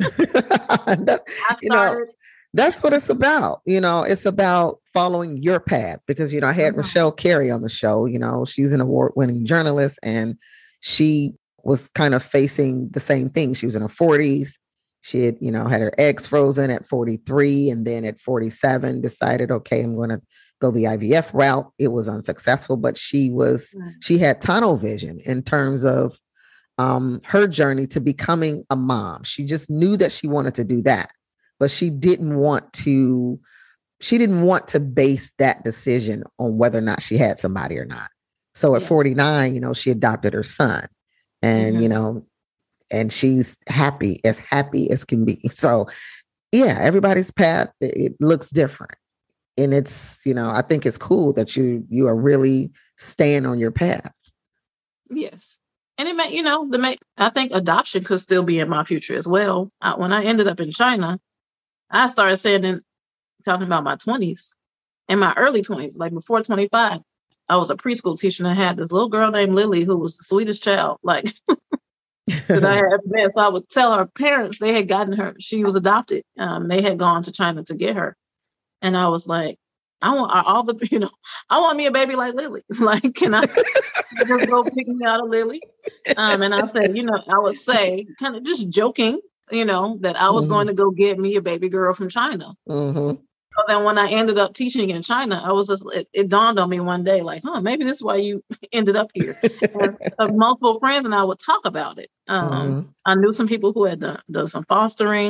that, you know, that's what it's about. You know, it's about following your path because, you know, I had mm-hmm. Rochelle Carey on the show. You know, she's an award-winning journalist, and she was kind of facing the same thing. She was in her forties. She had, you know, had her eggs frozen at forty-three, and then at forty-seven decided, okay, I'm going to go the I V F route. It was unsuccessful, but she was, mm-hmm. she had tunnel vision in terms of Um, her journey to becoming a mom. She just knew that she wanted to do that, but she didn't want to, she didn't want to base that decision on whether or not she had somebody or not. So at yes. forty-nine, you know, she adopted her son and, mm-hmm. you know, and she's happy, as happy as can be. So yeah, everybody's path, it, it looks different. And it's, you know, I think it's cool that you, you are really staying on your path.
Yes. And it may, you know, the may, I think adoption could still be in my future as well. I, when I ended up in China, I started saying, in, talking about my twenties, in my early twenties, like before twenty-five, I was a preschool teacher and I had this little girl named Lily who was the sweetest child, like that I had met. So I would tell her parents they had gotten her, she was adopted. Um, they had gone to China to get her, and I was like, I want all the, you know, I want me a baby like Lily. Like, can I just go pick me out a Lily? Um, and I said, you know, I would say, kind of just joking, you know, that I was mm-hmm. going to go get me a baby girl from China. Mm-hmm. So then when I ended up teaching in China, I was just, it, it dawned on me one day, like, huh, maybe this is why you ended up here. And uh, multiple friends and I would talk about it. Um, mm-hmm. I knew some people who had done, done some fostering.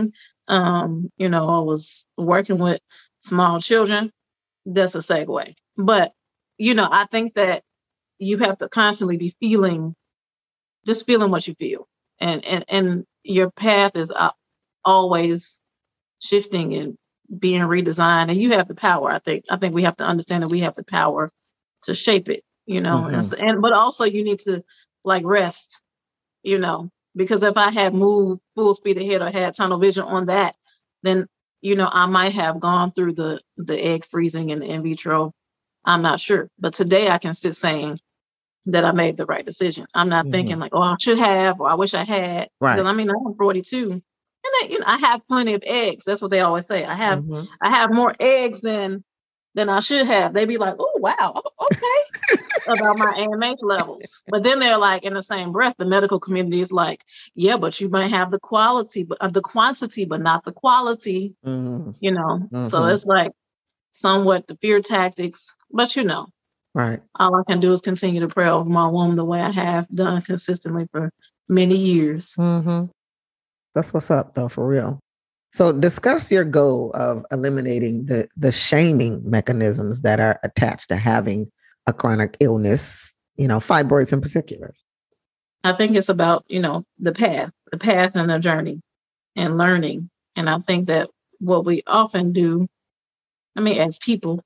Um, you know, I was working with small children. That's a segue. But, you know, I think that you have to constantly be feeling, just feeling what you feel. And, and, and your path is uh, always shifting and being redesigned. And you have the power. I think, I think we have to understand that we have the power to shape it, you know,
Mm-hmm.
and, so- and, but also you need to like rest, you know, because if I had moved full speed ahead or had tunnel vision on that, then, you know, I might have gone through the, the egg freezing and the in vitro. I'm not sure. But today I can sit saying that I made the right decision. I'm not
Mm-hmm.
thinking like, oh, I should have, or I wish I had.
Right.
Because I mean, I'm forty-two. And then, you know, I have plenty of eggs. That's what they always say. I have,
Mm-hmm.
I have more eggs than, than I should have. They be like, oh, wow. Okay. About my A M H levels. But then they're like, in the same breath, the medical community is like, yeah, but you might have the quality, but uh, the quantity, but not the quality,
Mm-hmm.
you know?
Mm-hmm.
So it's like somewhat the fear tactics, but you know,
Right.
all I can do is continue to pray over my womb the way I have done consistently for many years.
Mm-hmm. That's what's up though, for real. So discuss your goal of eliminating the, the shaming mechanisms that are attached to having a chronic illness, you know, fibroids in particular.
I think it's about, you know, the path, the path and the journey and learning. And I think that what we often do, I mean, as people,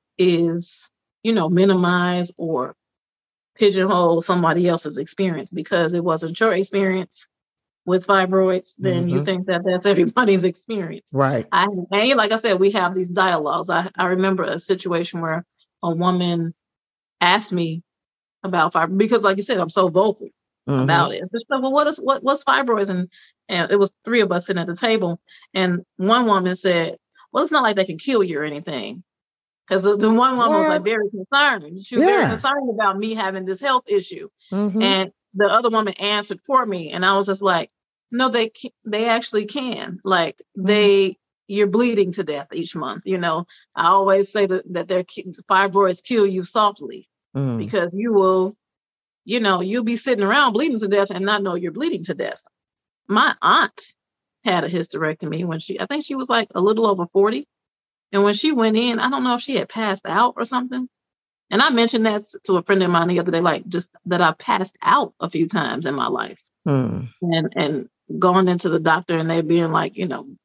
is, you know, minimize or pigeonhole somebody else's experience because it wasn't your experience with fibroids, then
Mm-hmm.
you think that that's everybody's experience.
Right.
I, and like I said, we have these dialogues. I, I remember a situation where a woman asked me about fibroids because, like you said, I'm so vocal
Mm-hmm.
about it. So, well, what is what what's fibroids? And, and it was three of us sitting at the table, and one woman said, "Well, it's not like they can kill you or anything." Because the, the one woman
What?
was like very concerned. She was
Yeah.
very concerned about me having this health issue.
Mm-hmm.
And the other woman answered for me. And I was just like, no, they can, they actually can. Like they, you're bleeding to death each month. You know, I always say that, that their fibroids kill you softly
Mm.
because you will, you know, you'll be sitting around bleeding to death and not know you're bleeding to death. My aunt had a hysterectomy when she, I think she was like a little over forty. And when she went in, I don't know if she had passed out or something. And I mentioned that to a friend of mine the other day, like just that I passed out a few times in my life
Mm.
and, and going into the doctor and they being like, you know,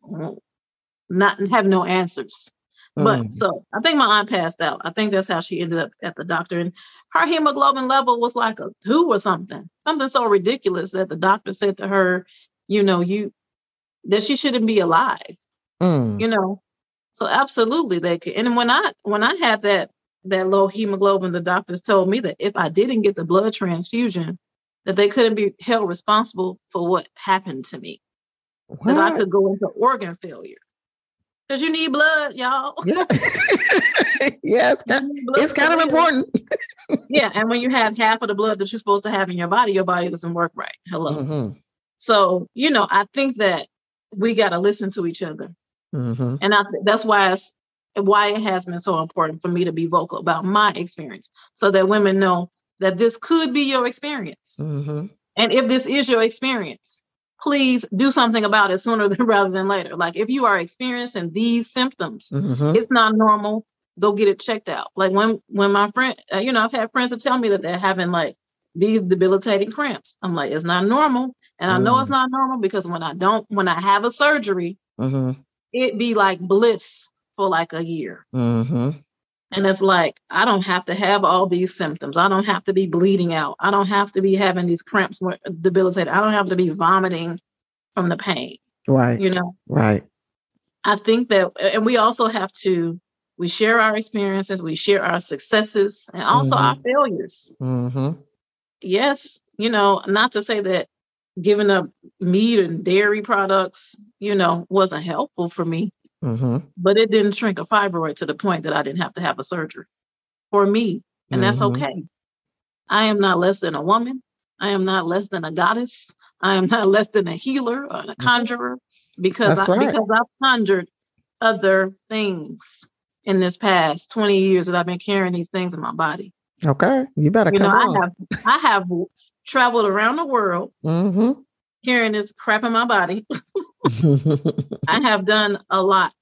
not have no answers.
Mm.
But so I think my aunt passed out. I think that's how she ended up at the doctor. And her hemoglobin level was like a two or something, something so ridiculous that the doctor said to her, you know, you, that she shouldn't be alive,
Mm.
you know? So absolutely they could. And when I when I had that that low hemoglobin, the doctors told me that if I didn't get the blood transfusion, that they couldn't be held responsible for what happened to me.
What?
That I could go into organ failure. Because you need blood, y'all.
Yeah. Yeah, it's kind, it's kind of important.
Yeah, and when you have half of the blood that you're supposed to have in your body, your body doesn't work right. Hello.
Mm-hmm.
So, you know, I think that we got to listen to each other.
Mm-hmm.
And I, that's why it's, why it has been so important for me to be vocal about my experience so that women know that this could be your experience.
Mm-hmm.
And if this is your experience, please do something about it sooner than rather than later. Like if you are experiencing these symptoms,
Mm-hmm.
it's not normal. Go get it checked out. Like when, when my friend, uh, you know, I've had friends that tell me that they're having like these debilitating cramps. I'm like, it's not normal. And I know
Mm.
it's not normal because when I don't, when I have a surgery,
Mm-hmm.
it be like bliss for like a year.
Mm-hmm.
And it's like, I don't have to have all these symptoms. I don't have to be bleeding out. I don't have to be having these cramps debilitated. I don't have to be vomiting from the pain.
Right.
You know,
Right.
I think that, and we also have to, we share our experiences, we share our successes and also
Mhm.
our failures.
Mm-hmm.
Yes. You know, not to say that giving up meat and dairy products, you know, wasn't helpful for me.
Mm-hmm.
But it didn't shrink a fibroid to the point that I didn't have to have a surgery for me. And that's
Mhm.
okay. I am not less than a woman. I am not less than a goddess. I am not less than a healer or a conjurer because
That's
I,
right.
because I've conjured other things in this past twenty years that I've been carrying these things in my body.
Okay. You better
You know,
come
I
on.
have I have traveled around the world
Mm-hmm.
carrying this crap in my body. I have done a lot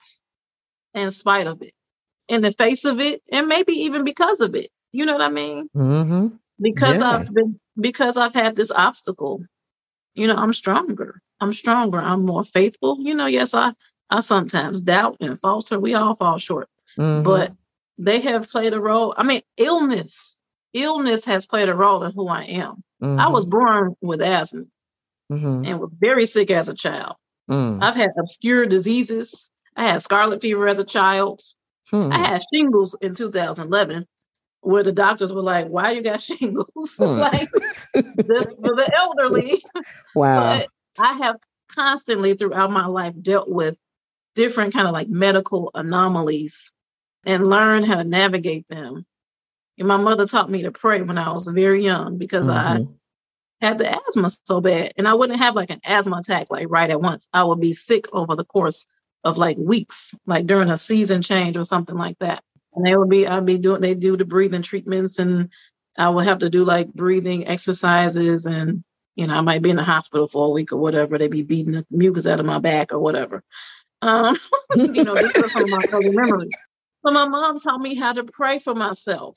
in spite of it, in the face of it, and maybe even because of it. You know what I mean?
Mm-hmm.
Because
Yeah.
I've been, because I've had this obstacle, you know, I'm stronger. I'm stronger. I'm more faithful. You know, yes, I, I sometimes doubt and falter. We all fall short,
Mm-hmm.
but they have played a role. I mean, illness, illness has played a role in who I am.
Mm-hmm.
I was born with asthma
mm-hmm.
and was very sick as a child.
Mm.
I've had obscure diseases. I had scarlet fever as a child.
Hmm.
I had shingles in two thousand eleven, where the doctors were like, "Why you got shingles?"
Hmm.
Like, this for the elderly.
Wow.
But I have constantly throughout my life dealt with different kind of like medical anomalies and learned how to navigate them. And my mother taught me to pray when I was very young because
Mm-hmm.
I had the asthma so bad, and I wouldn't have like an asthma attack like right at once. I would be sick over the course of like weeks, like during a season change or something like that. And they would be, I'd be doing, they do the breathing treatments, and I would have to do like breathing exercises, and you know, I might be in the hospital for a week or whatever. They'd be beating the mucus out of my back or whatever. Um, you know, this was some of my early memories. So my mom taught me how to pray for myself.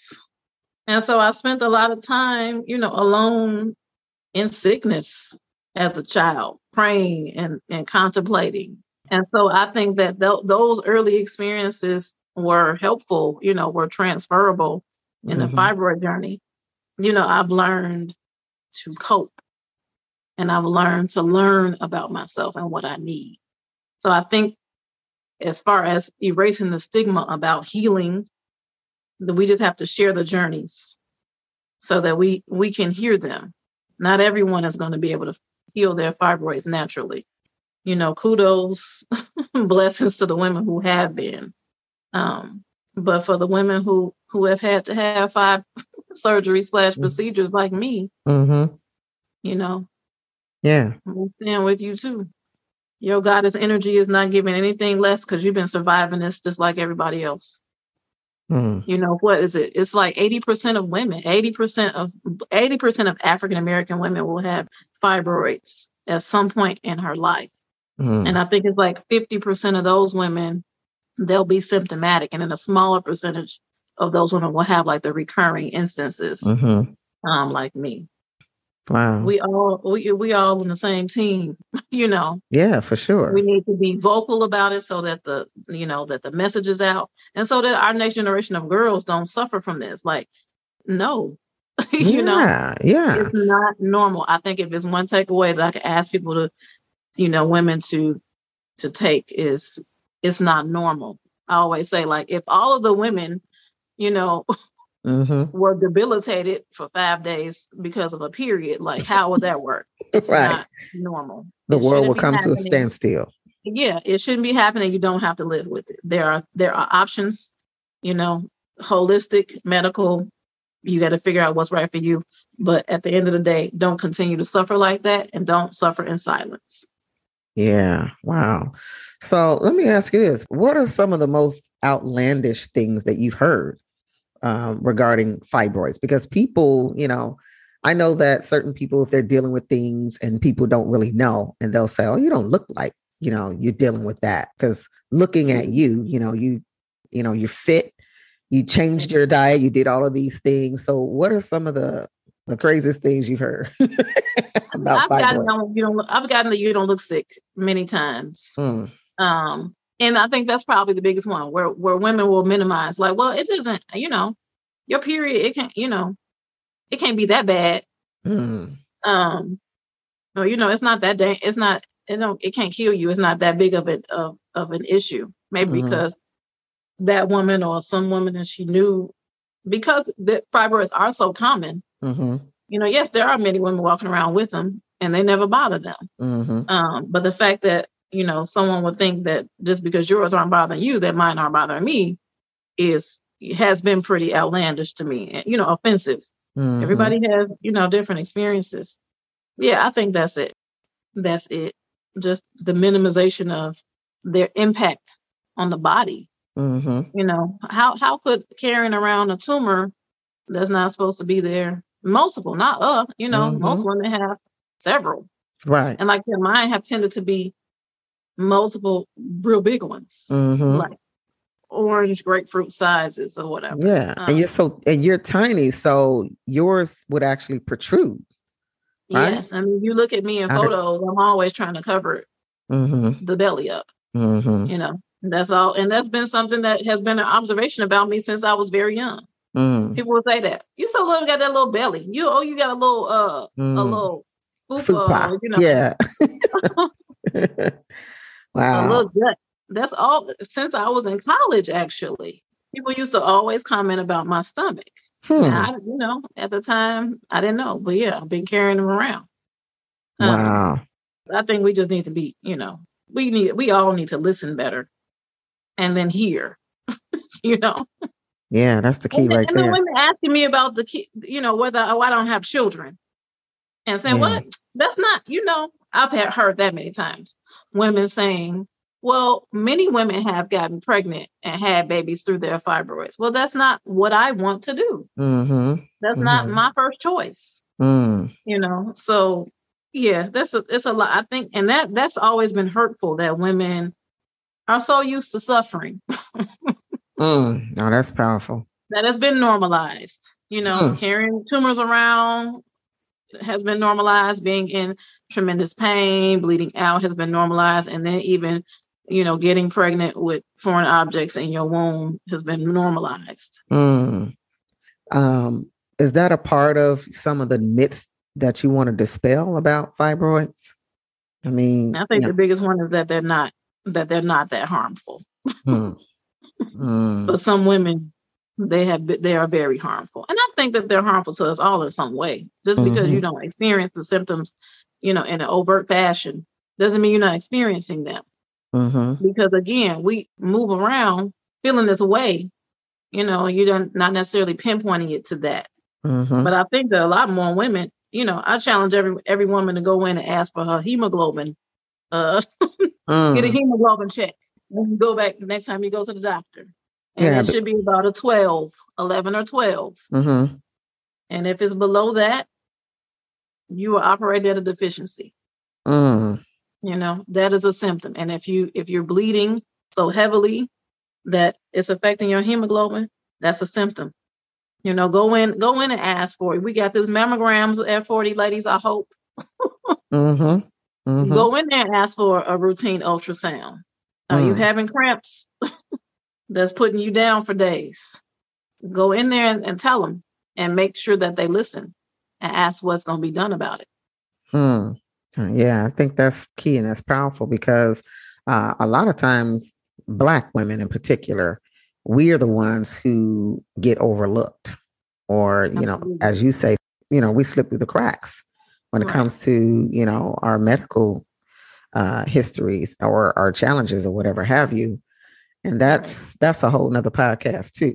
And so I spent a lot of time, you know, alone in sickness as a child, praying and, and contemplating. And so I think that th- those early experiences were helpful, you know, were transferable in
Mm-hmm.
the fibroid journey. You know, I've learned to cope, and I've learned to learn about myself and what I need. So I think as far as erasing the stigma about healing, that we just have to share the journeys so that we, we can hear them. Not everyone is going to be able to heal their fibroids naturally. You know, kudos, blessings to the women who have been. Um, but for the women who, who have had to have five surgery slash procedures like me,
mm-hmm.
you know,
yeah,
I'm stand with you too. Your goddess energy is not giving anything less because you've been surviving this just like everybody else.
Mm.
You know, what is it? It's like eighty percent of women, eighty percent of eighty percent of African American women will have fibroids at some point in her life.
Mm.
And I think it's like fifty percent of those women, they'll be symptomatic. And then a smaller percentage of those women will have like the recurring instances,
Mm-hmm.
um, like me.
Wow.
We all we we all on the same team, you know.
Yeah, for sure.
We need to be vocal about it so that the, you know, that the message is out, and so that our next generation of girls don't suffer from this. Like, no, you
yeah,
know,
yeah.
it's not normal. I think if it's one takeaway that I could ask people to, you know, women to to take is it's not normal. I always say, like, if all of the women, you know,
mm-hmm.
were debilitated for five days because of a period, like, how would that work? It's
right.
not normal.
The
It
world will
be
come
happening.
to a standstill.
Yeah, it shouldn't be happening. You don't have to live with it. There are there are options, you know, holistic, medical. You got to figure out what's right for you. But at the end of the day, don't continue to suffer like that, and don't suffer in silence.
Yeah. Wow. So let me ask you this. What are some of the most outlandish things that you've heard um, regarding fibroids? Because people, you know, I know that certain people, if they're dealing with things and people don't really know, and they'll say, oh, you don't look like, you know, you're dealing with that. Because looking at you, you know, you, you know, you're fit, you changed your diet, you did all of these things. So what are some of the, the craziest things you've heard about
I've
fibroids?
gotten, on, you don't look, I've gotten the you don't look sick many times.
Mm.
Um, and I think that's probably the biggest one where, where women will minimize, like, well, it doesn't, you know, your period, it can't, you know, it can't be that bad.
Mm.
Um, or, you know, it's not that day. It's not, it don't, it can't kill you. It's not that big of it, of, of an issue. Maybe
Mm-hmm.
because that woman or some woman that she knew, because the fibroids are so common,
Mm-hmm.
you know, yes, there are many women walking around with them and they never bother them.
Mm-hmm.
Um, but the fact that, you know, someone would think that just because yours aren't bothering you, that mine aren't bothering me is, has been pretty outlandish to me and, you know, offensive.
Mm-hmm.
Everybody has, you know, different experiences. Yeah, I think that's it. That's it. Just the minimization of their impact on the body.
Mm-hmm.
You know, how how could carrying around a tumor that's not supposed to be there, multiple, not uh, you know,
Mm-hmm.
most women have several.
Right.
And like mine have tended to be multiple real big ones,
Mm-hmm.
like orange grapefruit sizes or whatever.
Yeah.
Um,
and you're so, and you're tiny. So yours would actually protrude. Right?
Yes. I mean, you look at me in photos, I'm always trying to cover
mm-hmm.
the belly up,
mm-hmm.
you know, that's all. And that's been something that has been an observation about me since I was very young.
Mm.
People would say that you so little, got that little belly. You, oh, you got a little, uh,
Mm.
a little fupa,
Fupa.
you know.
Yeah.
A
Wow.
little gut. That's all. Since I was in college, actually, people used to always comment about my stomach.
Hmm.
Now, I, you know, at the time, I didn't know, but yeah, I've been carrying them around.
Wow.
Um, I think we just need to be, you know, we need, we all need to listen better and then hear, you know.
Yeah, that's the key
and then,
right
and
there.
then women asking me about the kid, you know, whether oh, I don't have children, and saying,
Mm.
"What? That's not," you know. I've had, heard that many times. Women saying, "Well, many women have gotten pregnant and had babies through their fibroids." Well, that's not what I want to do.
Mm-hmm.
That's
mm-hmm.
not my first choice.
Mm.
You know, so yeah, that's a, it's a lot. I think, and that that's always been hurtful that women are so used to suffering.
Mm. Oh, that's powerful.
That has been normalized. You know,
Mm.
carrying tumors around has been normalized. Being in tremendous pain, bleeding out has been normalized, and then even, you know, getting pregnant with foreign objects in your womb has been normalized.
Mm. Um, is that a part of some of the myths that you want to dispel about fibroids? I mean,
I think
yeah.
the biggest one is that they're not that they're not that harmful.
Mm. Mm.
But some women, they have they are very harmful, and I think that they're harmful to us all in some way. Just
Mm-hmm.
because you don't experience the symptoms, you know, in an overt fashion, doesn't mean you're not experiencing them.
Mm-hmm.
Because again, we move around feeling this way, you know, you don't not necessarily pinpointing it to that.
Mm-hmm.
But I think that a lot more women, you know, I challenge every every woman to go in and ask for her hemoglobin, uh,
mm.
get a hemoglobin check when you go back the next time you go to the doctor. And
Yeah,
it
but-
should be about a twelve, eleven or twelve.
Mm-hmm.
And if it's below that, you are operating at a deficiency.
Mm.
You know, that is a symptom. And if you if you're bleeding so heavily that it's affecting your hemoglobin, that's a symptom. You know, go in, go in and ask for it. We got those mammograms at forty, ladies, I hope.
Mm-hmm. Mm-hmm.
Go in there and ask for a routine ultrasound. Are
Mm.
you having cramps that's putting you down for days? Go in there and, and tell them and make sure that they listen and ask what's going to be done about it.
Hmm. Yeah, I think that's key and that's powerful because uh, a lot of times, Black women in particular, we are the ones who get overlooked, or you know,
Absolutely.
as you say, you know, we slip through the cracks when it
Right.
comes to you know our medical uh, histories or our challenges or whatever have you, and that's that's a whole nother podcast too.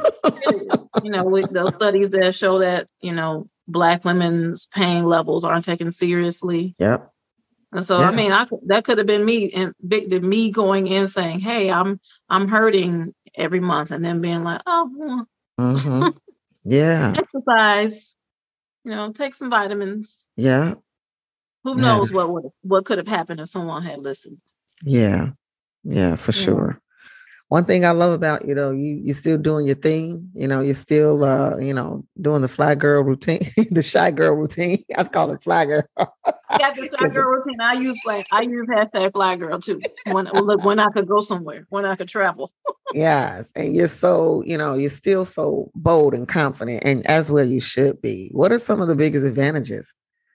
You know, with those studies that show that, you know, Black women's pain levels aren't taken seriously.
Yep.
And so,
Yeah.
I mean, I could, that could have been me and victim, me going in saying, "Hey, I'm I'm hurting every month," and then being like, "Oh, well,
Mm-hmm. Yeah.
exercise, you know, take some vitamins."
Yeah.
Who knows
Yes.
what would what could have happened if someone had listened?
Yeah. Yeah, for
Yeah.
sure. One thing I love about you know, you you're still doing your thing. You know, you're still uh, you know, doing the fly girl routine, the shy girl routine. I call it fly girl.
I got the fly girl routine. I use like I use hashtag fly girl too. When look when I could go somewhere, when I could travel.
Yes. And you're so, you know, you're still so bold and confident, and as well you should be. What are some of the biggest advantages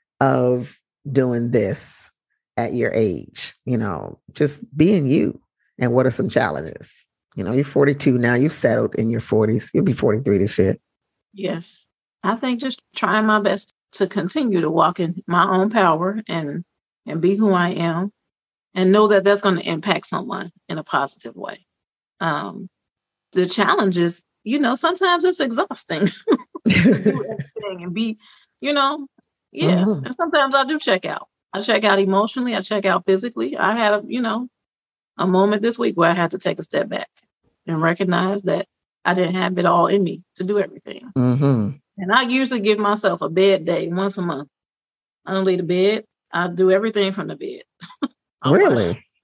of doing this at your age? You know, just being you. And what are some challenges? You know, you're forty-two now, you've settled in your forties. You'll be forty-three this year.
Yes. I think just trying my best to continue to walk in my own power and and be who I am and know that that's going to impact someone in a positive way. Um, the challenge is, you know, sometimes it's exhausting to do everything and be, you know, yeah.
Mhm.
And sometimes I do check out. I check out emotionally. I check out physically. I had, a, you know, a moment this week where I had to take a step back and recognize that I didn't have it all in me to do everything.
Mm-hmm.
And I usually give myself a bed day once a month. I don't leave the bed. I do everything from the bed. I wash-
Really?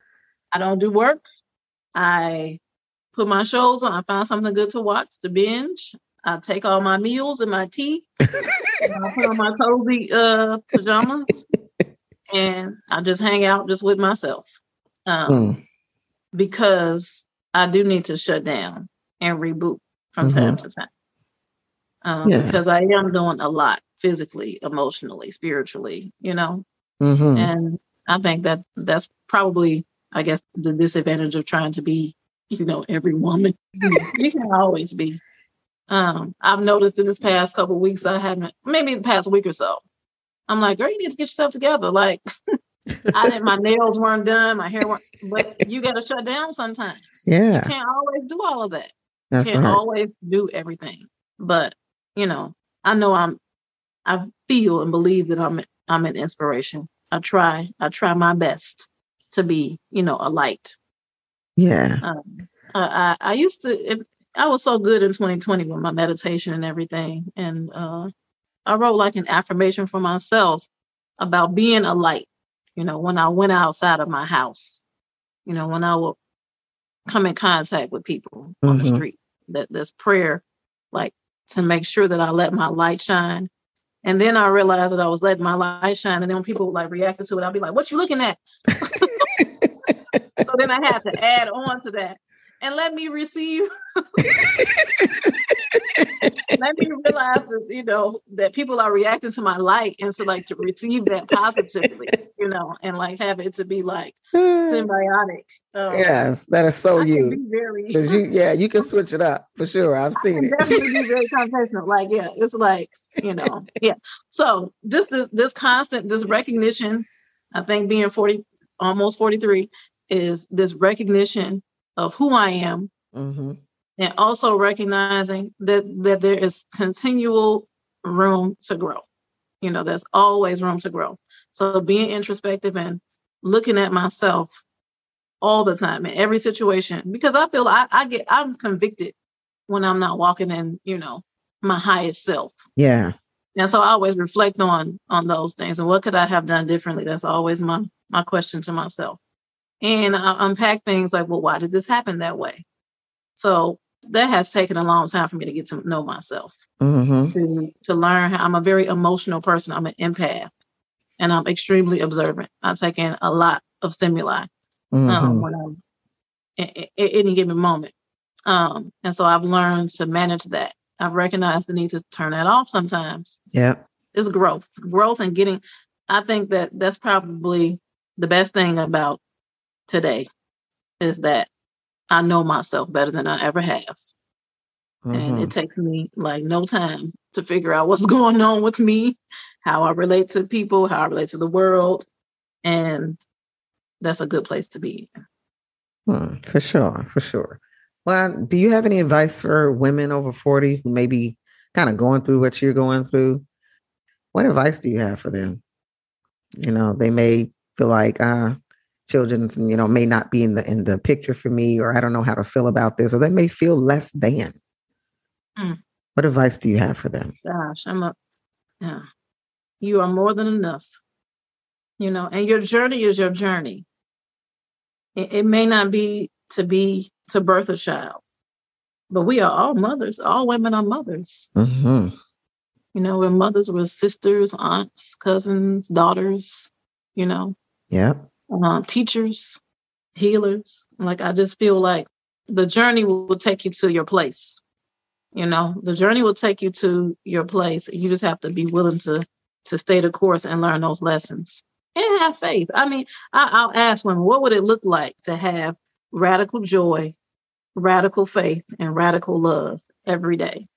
I don't do work. I put my shows on. I find something good to watch, to binge. I take all my meals and my tea. And I put on my cozy uh, pajamas, and I just hang out just with myself. Um, mm. Because I do need to shut down and reboot from mm-hmm. time to time. Um, yeah. Because I am doing a lot physically, emotionally, spiritually, you know. Mm-hmm. And I think that that's probably, I guess, the disadvantage of trying to be, you know, every woman. You can always be. Um, I've noticed in this past couple of weeks, I haven't, maybe the past week or so, I'm like, girl, you need to get yourself together. Like, I didn't, my nails weren't done, my hair weren't, but you got to shut down sometimes.
Yeah.
You can't always do all of that.
That's
you can't
right.
always do everything. But, you know, I know I'm, I feel and believe that I'm, I'm an inspiration. I try, I try my best to be, you know, a light.
Yeah.
Um, I, I, I used to, it, I was so good in twenty twenty with my meditation and everything. And uh, I wrote like an affirmation for myself about being a light. You know, when I went outside of my house, you know, when I would come in contact with people mm-hmm. on the street, that this prayer, like to make sure that I let my light shine. And then I realized that I was letting my light shine. And then when people like reacted to it, I'd be like, what you looking at? So then I had to add on to that and let me receive. Let me realize that, you know, that people are reacting to my light, and so like to receive that positively, you know, and like have it to be like symbiotic. Um,
yes, that is so
I
you.
Can be very,
Because you, yeah, you can switch it up for sure. I've seen it.
Definitely be very conversational. Like, yeah, it's like, you know, yeah. So just this, this constant, this recognition, I think being forty, almost forty-three, is this recognition of who I am. Mm-hmm. And also recognizing that, that there is continual room to grow. You know, there's always room to grow. So being introspective and looking at myself all the time in every situation, because I feel I, I get, I'm convicted when I'm not walking in, you know, my highest self.
Yeah.
And so I always reflect on, on those things and what could I have done differently? That's always my, my question to myself. And I unpack things like, well, why did this happen that way? So that has taken a long time for me to get to know myself, mm-hmm. to, to learn how I'm a very emotional person. I'm an empath, and I'm extremely observant. I take in a lot of stimuli mm-hmm. um, when I'm at any given moment. Um, and so I've learned to manage that. I've recognized the need to turn that off sometimes.
Yeah.
It's growth, growth and getting, I think that that's probably the best thing about today is that I know myself better than I ever have. Mm-hmm. And it takes me like no time to figure out what's going on with me, how I relate to people, how I relate to the world. And that's a good place to be.
Hmm, for sure, for sure. Well, do you have any advice for women over forty who may be kind of going through what you're going through? What advice do you have for them? You know, they may feel like, uh, children, you know, may not be in the in the picture for me, or I don't know how to feel about this, or they may feel less than. Mm. What advice do you have for them?
Gosh, I'm a, yeah, you are more than enough, you know, and your journey is your journey. It, it may not be to be to birth a child, but we are all mothers. All women are mothers. Mm-hmm. You know, we're mothers, we're sisters, aunts, cousins, daughters, you know.
Yeah.
Um, teachers, healers. Like, I just feel like the journey will, will take you to your place. You know, the journey will take you to your place. You just have to be willing to to stay the course and learn those lessons and have faith. I mean, I, I'll ask women, what would it look like to have radical joy, radical faith, and radical love every day?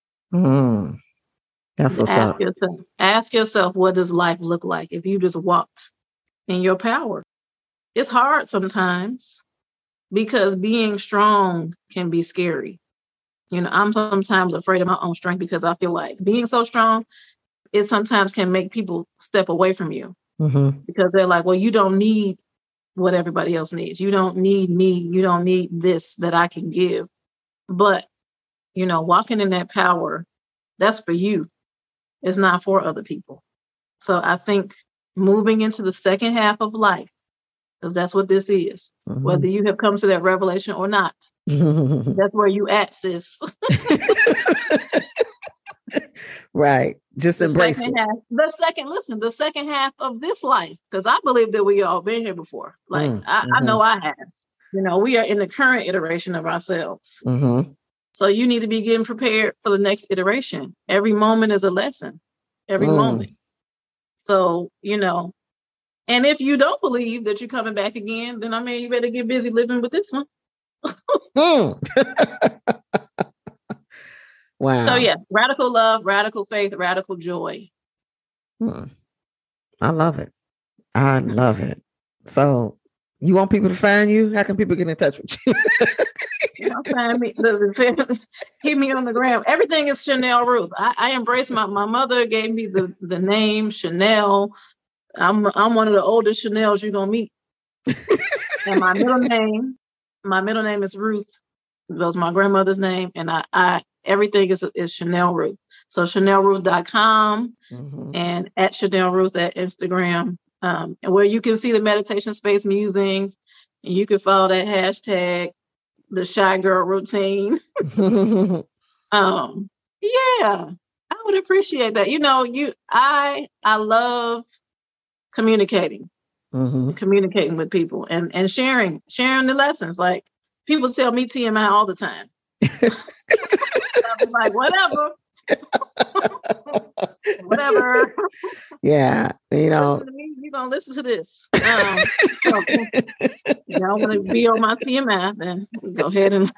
Mm, that's what's
ask
up.
Yourself, ask yourself, what does life look like if you just walked in your power? It's hard sometimes because being strong can be scary. You know, I'm sometimes afraid of my own strength because I feel like being so strong, it sometimes can make people step away from you mm-hmm. because they're like, well, you don't need what everybody else needs. You don't need me. You don't need this that I can give. But, you know, walking in that power, that's for you. It's not for other people. So I think moving into the second half of life, because that's what this is. Mm-hmm. Whether you have come to that revelation or not, that's where you at, sis.
Right. Just
the
embrace
second
it.
Half, the second, listen, the second half of this life, because I believe that we all been here before. Like, mm, I, mm-hmm. I know I have. You know, we are in the current iteration of ourselves.
Mm-hmm.
So you need to be getting prepared for the next iteration. Every moment is a lesson. Every mm. moment. So, you know, and if you don't believe that you're coming back again, then I mean, you better get busy living with this one.
mm. Wow.
So yeah, radical love, radical faith, radical joy.
Hmm. I love it. I love it. So you want people to find you? How can people get in touch with you?
You find me, listen, hit me on the gram. Everything is Chanel Ruth. I, I embrace my, my mother gave me the, the name Chanel. I'm I'm one of the oldest Chanels you're gonna meet. And my middle name, my middle name is Ruth. That was my grandmother's name. And I, I everything is, is Chanel Ruth. So chanel ruth dot com mm-hmm. and at Chanel Ruth at Instagram. Um, and where you can see the meditation space musings, and you can follow that hashtag, the shy girl routine. um, yeah, I would appreciate that. You know, you, I, I love communicating, mm-hmm. communicating with people and, and sharing, sharing the lessons. Like people tell me T M I all the time. I'll be like, whatever. Whatever.
Yeah, you know,
you're gonna listen to this. Um, so, y'all want to be on my T M I, then go ahead and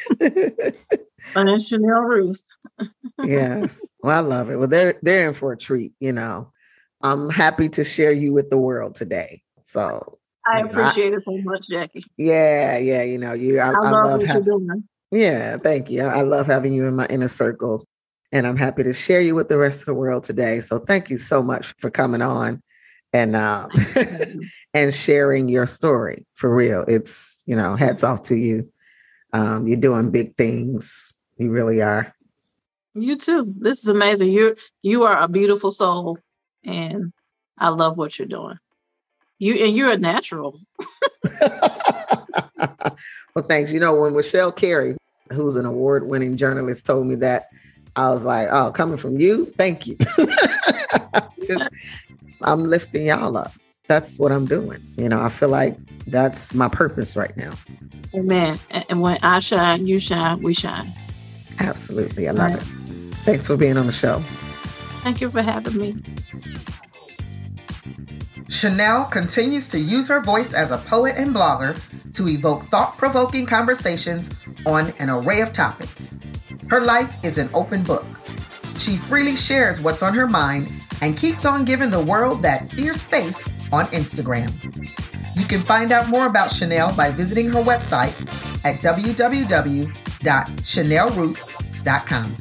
find Chanel Ruth.
Yes, well, I love it. Well, they're they're in for a treat. You know, I'm happy to share you with the world today. So
I appreciate know, I, it so much, Jackie.
Yeah, yeah. You know, you. I,
I love,
I love
what
having,
you're doing.
Yeah, thank you. I love having you in my inner circle. And I'm happy to share you with the rest of the world today. So thank you so much for coming on and uh, and sharing your story. For real. It's, you know, hats off to you. Um, you're doing big things. You really are.
You too. This is amazing. You're you are a beautiful soul. And I love what you're doing. You and you're a natural.
Well, thanks. You know, when Michelle Carey, who's an award-winning journalist, told me that, I was like, oh, coming from you, thank you. Just, I'm lifting y'all up. That's what I'm doing. You know, I feel like that's my purpose right now.
Amen. And when I shine, you shine, we shine.
Absolutely. I love right. it. Thanks for being on the show.
Thank you for having me.
Chanel continues to use her voice as a poet and blogger to evoke thought-provoking conversations on an array of topics. Her life is an open book. She freely shares what's on her mind and keeps on giving the world that fierce face on Instagram. You can find out more about Chanel by visiting her website at w w w dot chanel ruth dot com.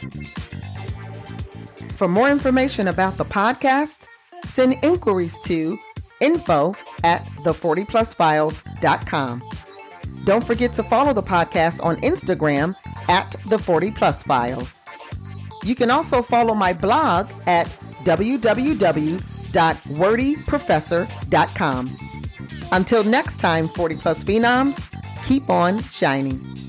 For more information about the podcast, send inquiries to info at the forty plus files dot com. Don't forget to follow the podcast on Instagram at the forty plus files. You can also follow my blog at w w w dot wordy professor dot com. Until next time, forty plus phenoms, keep on shining.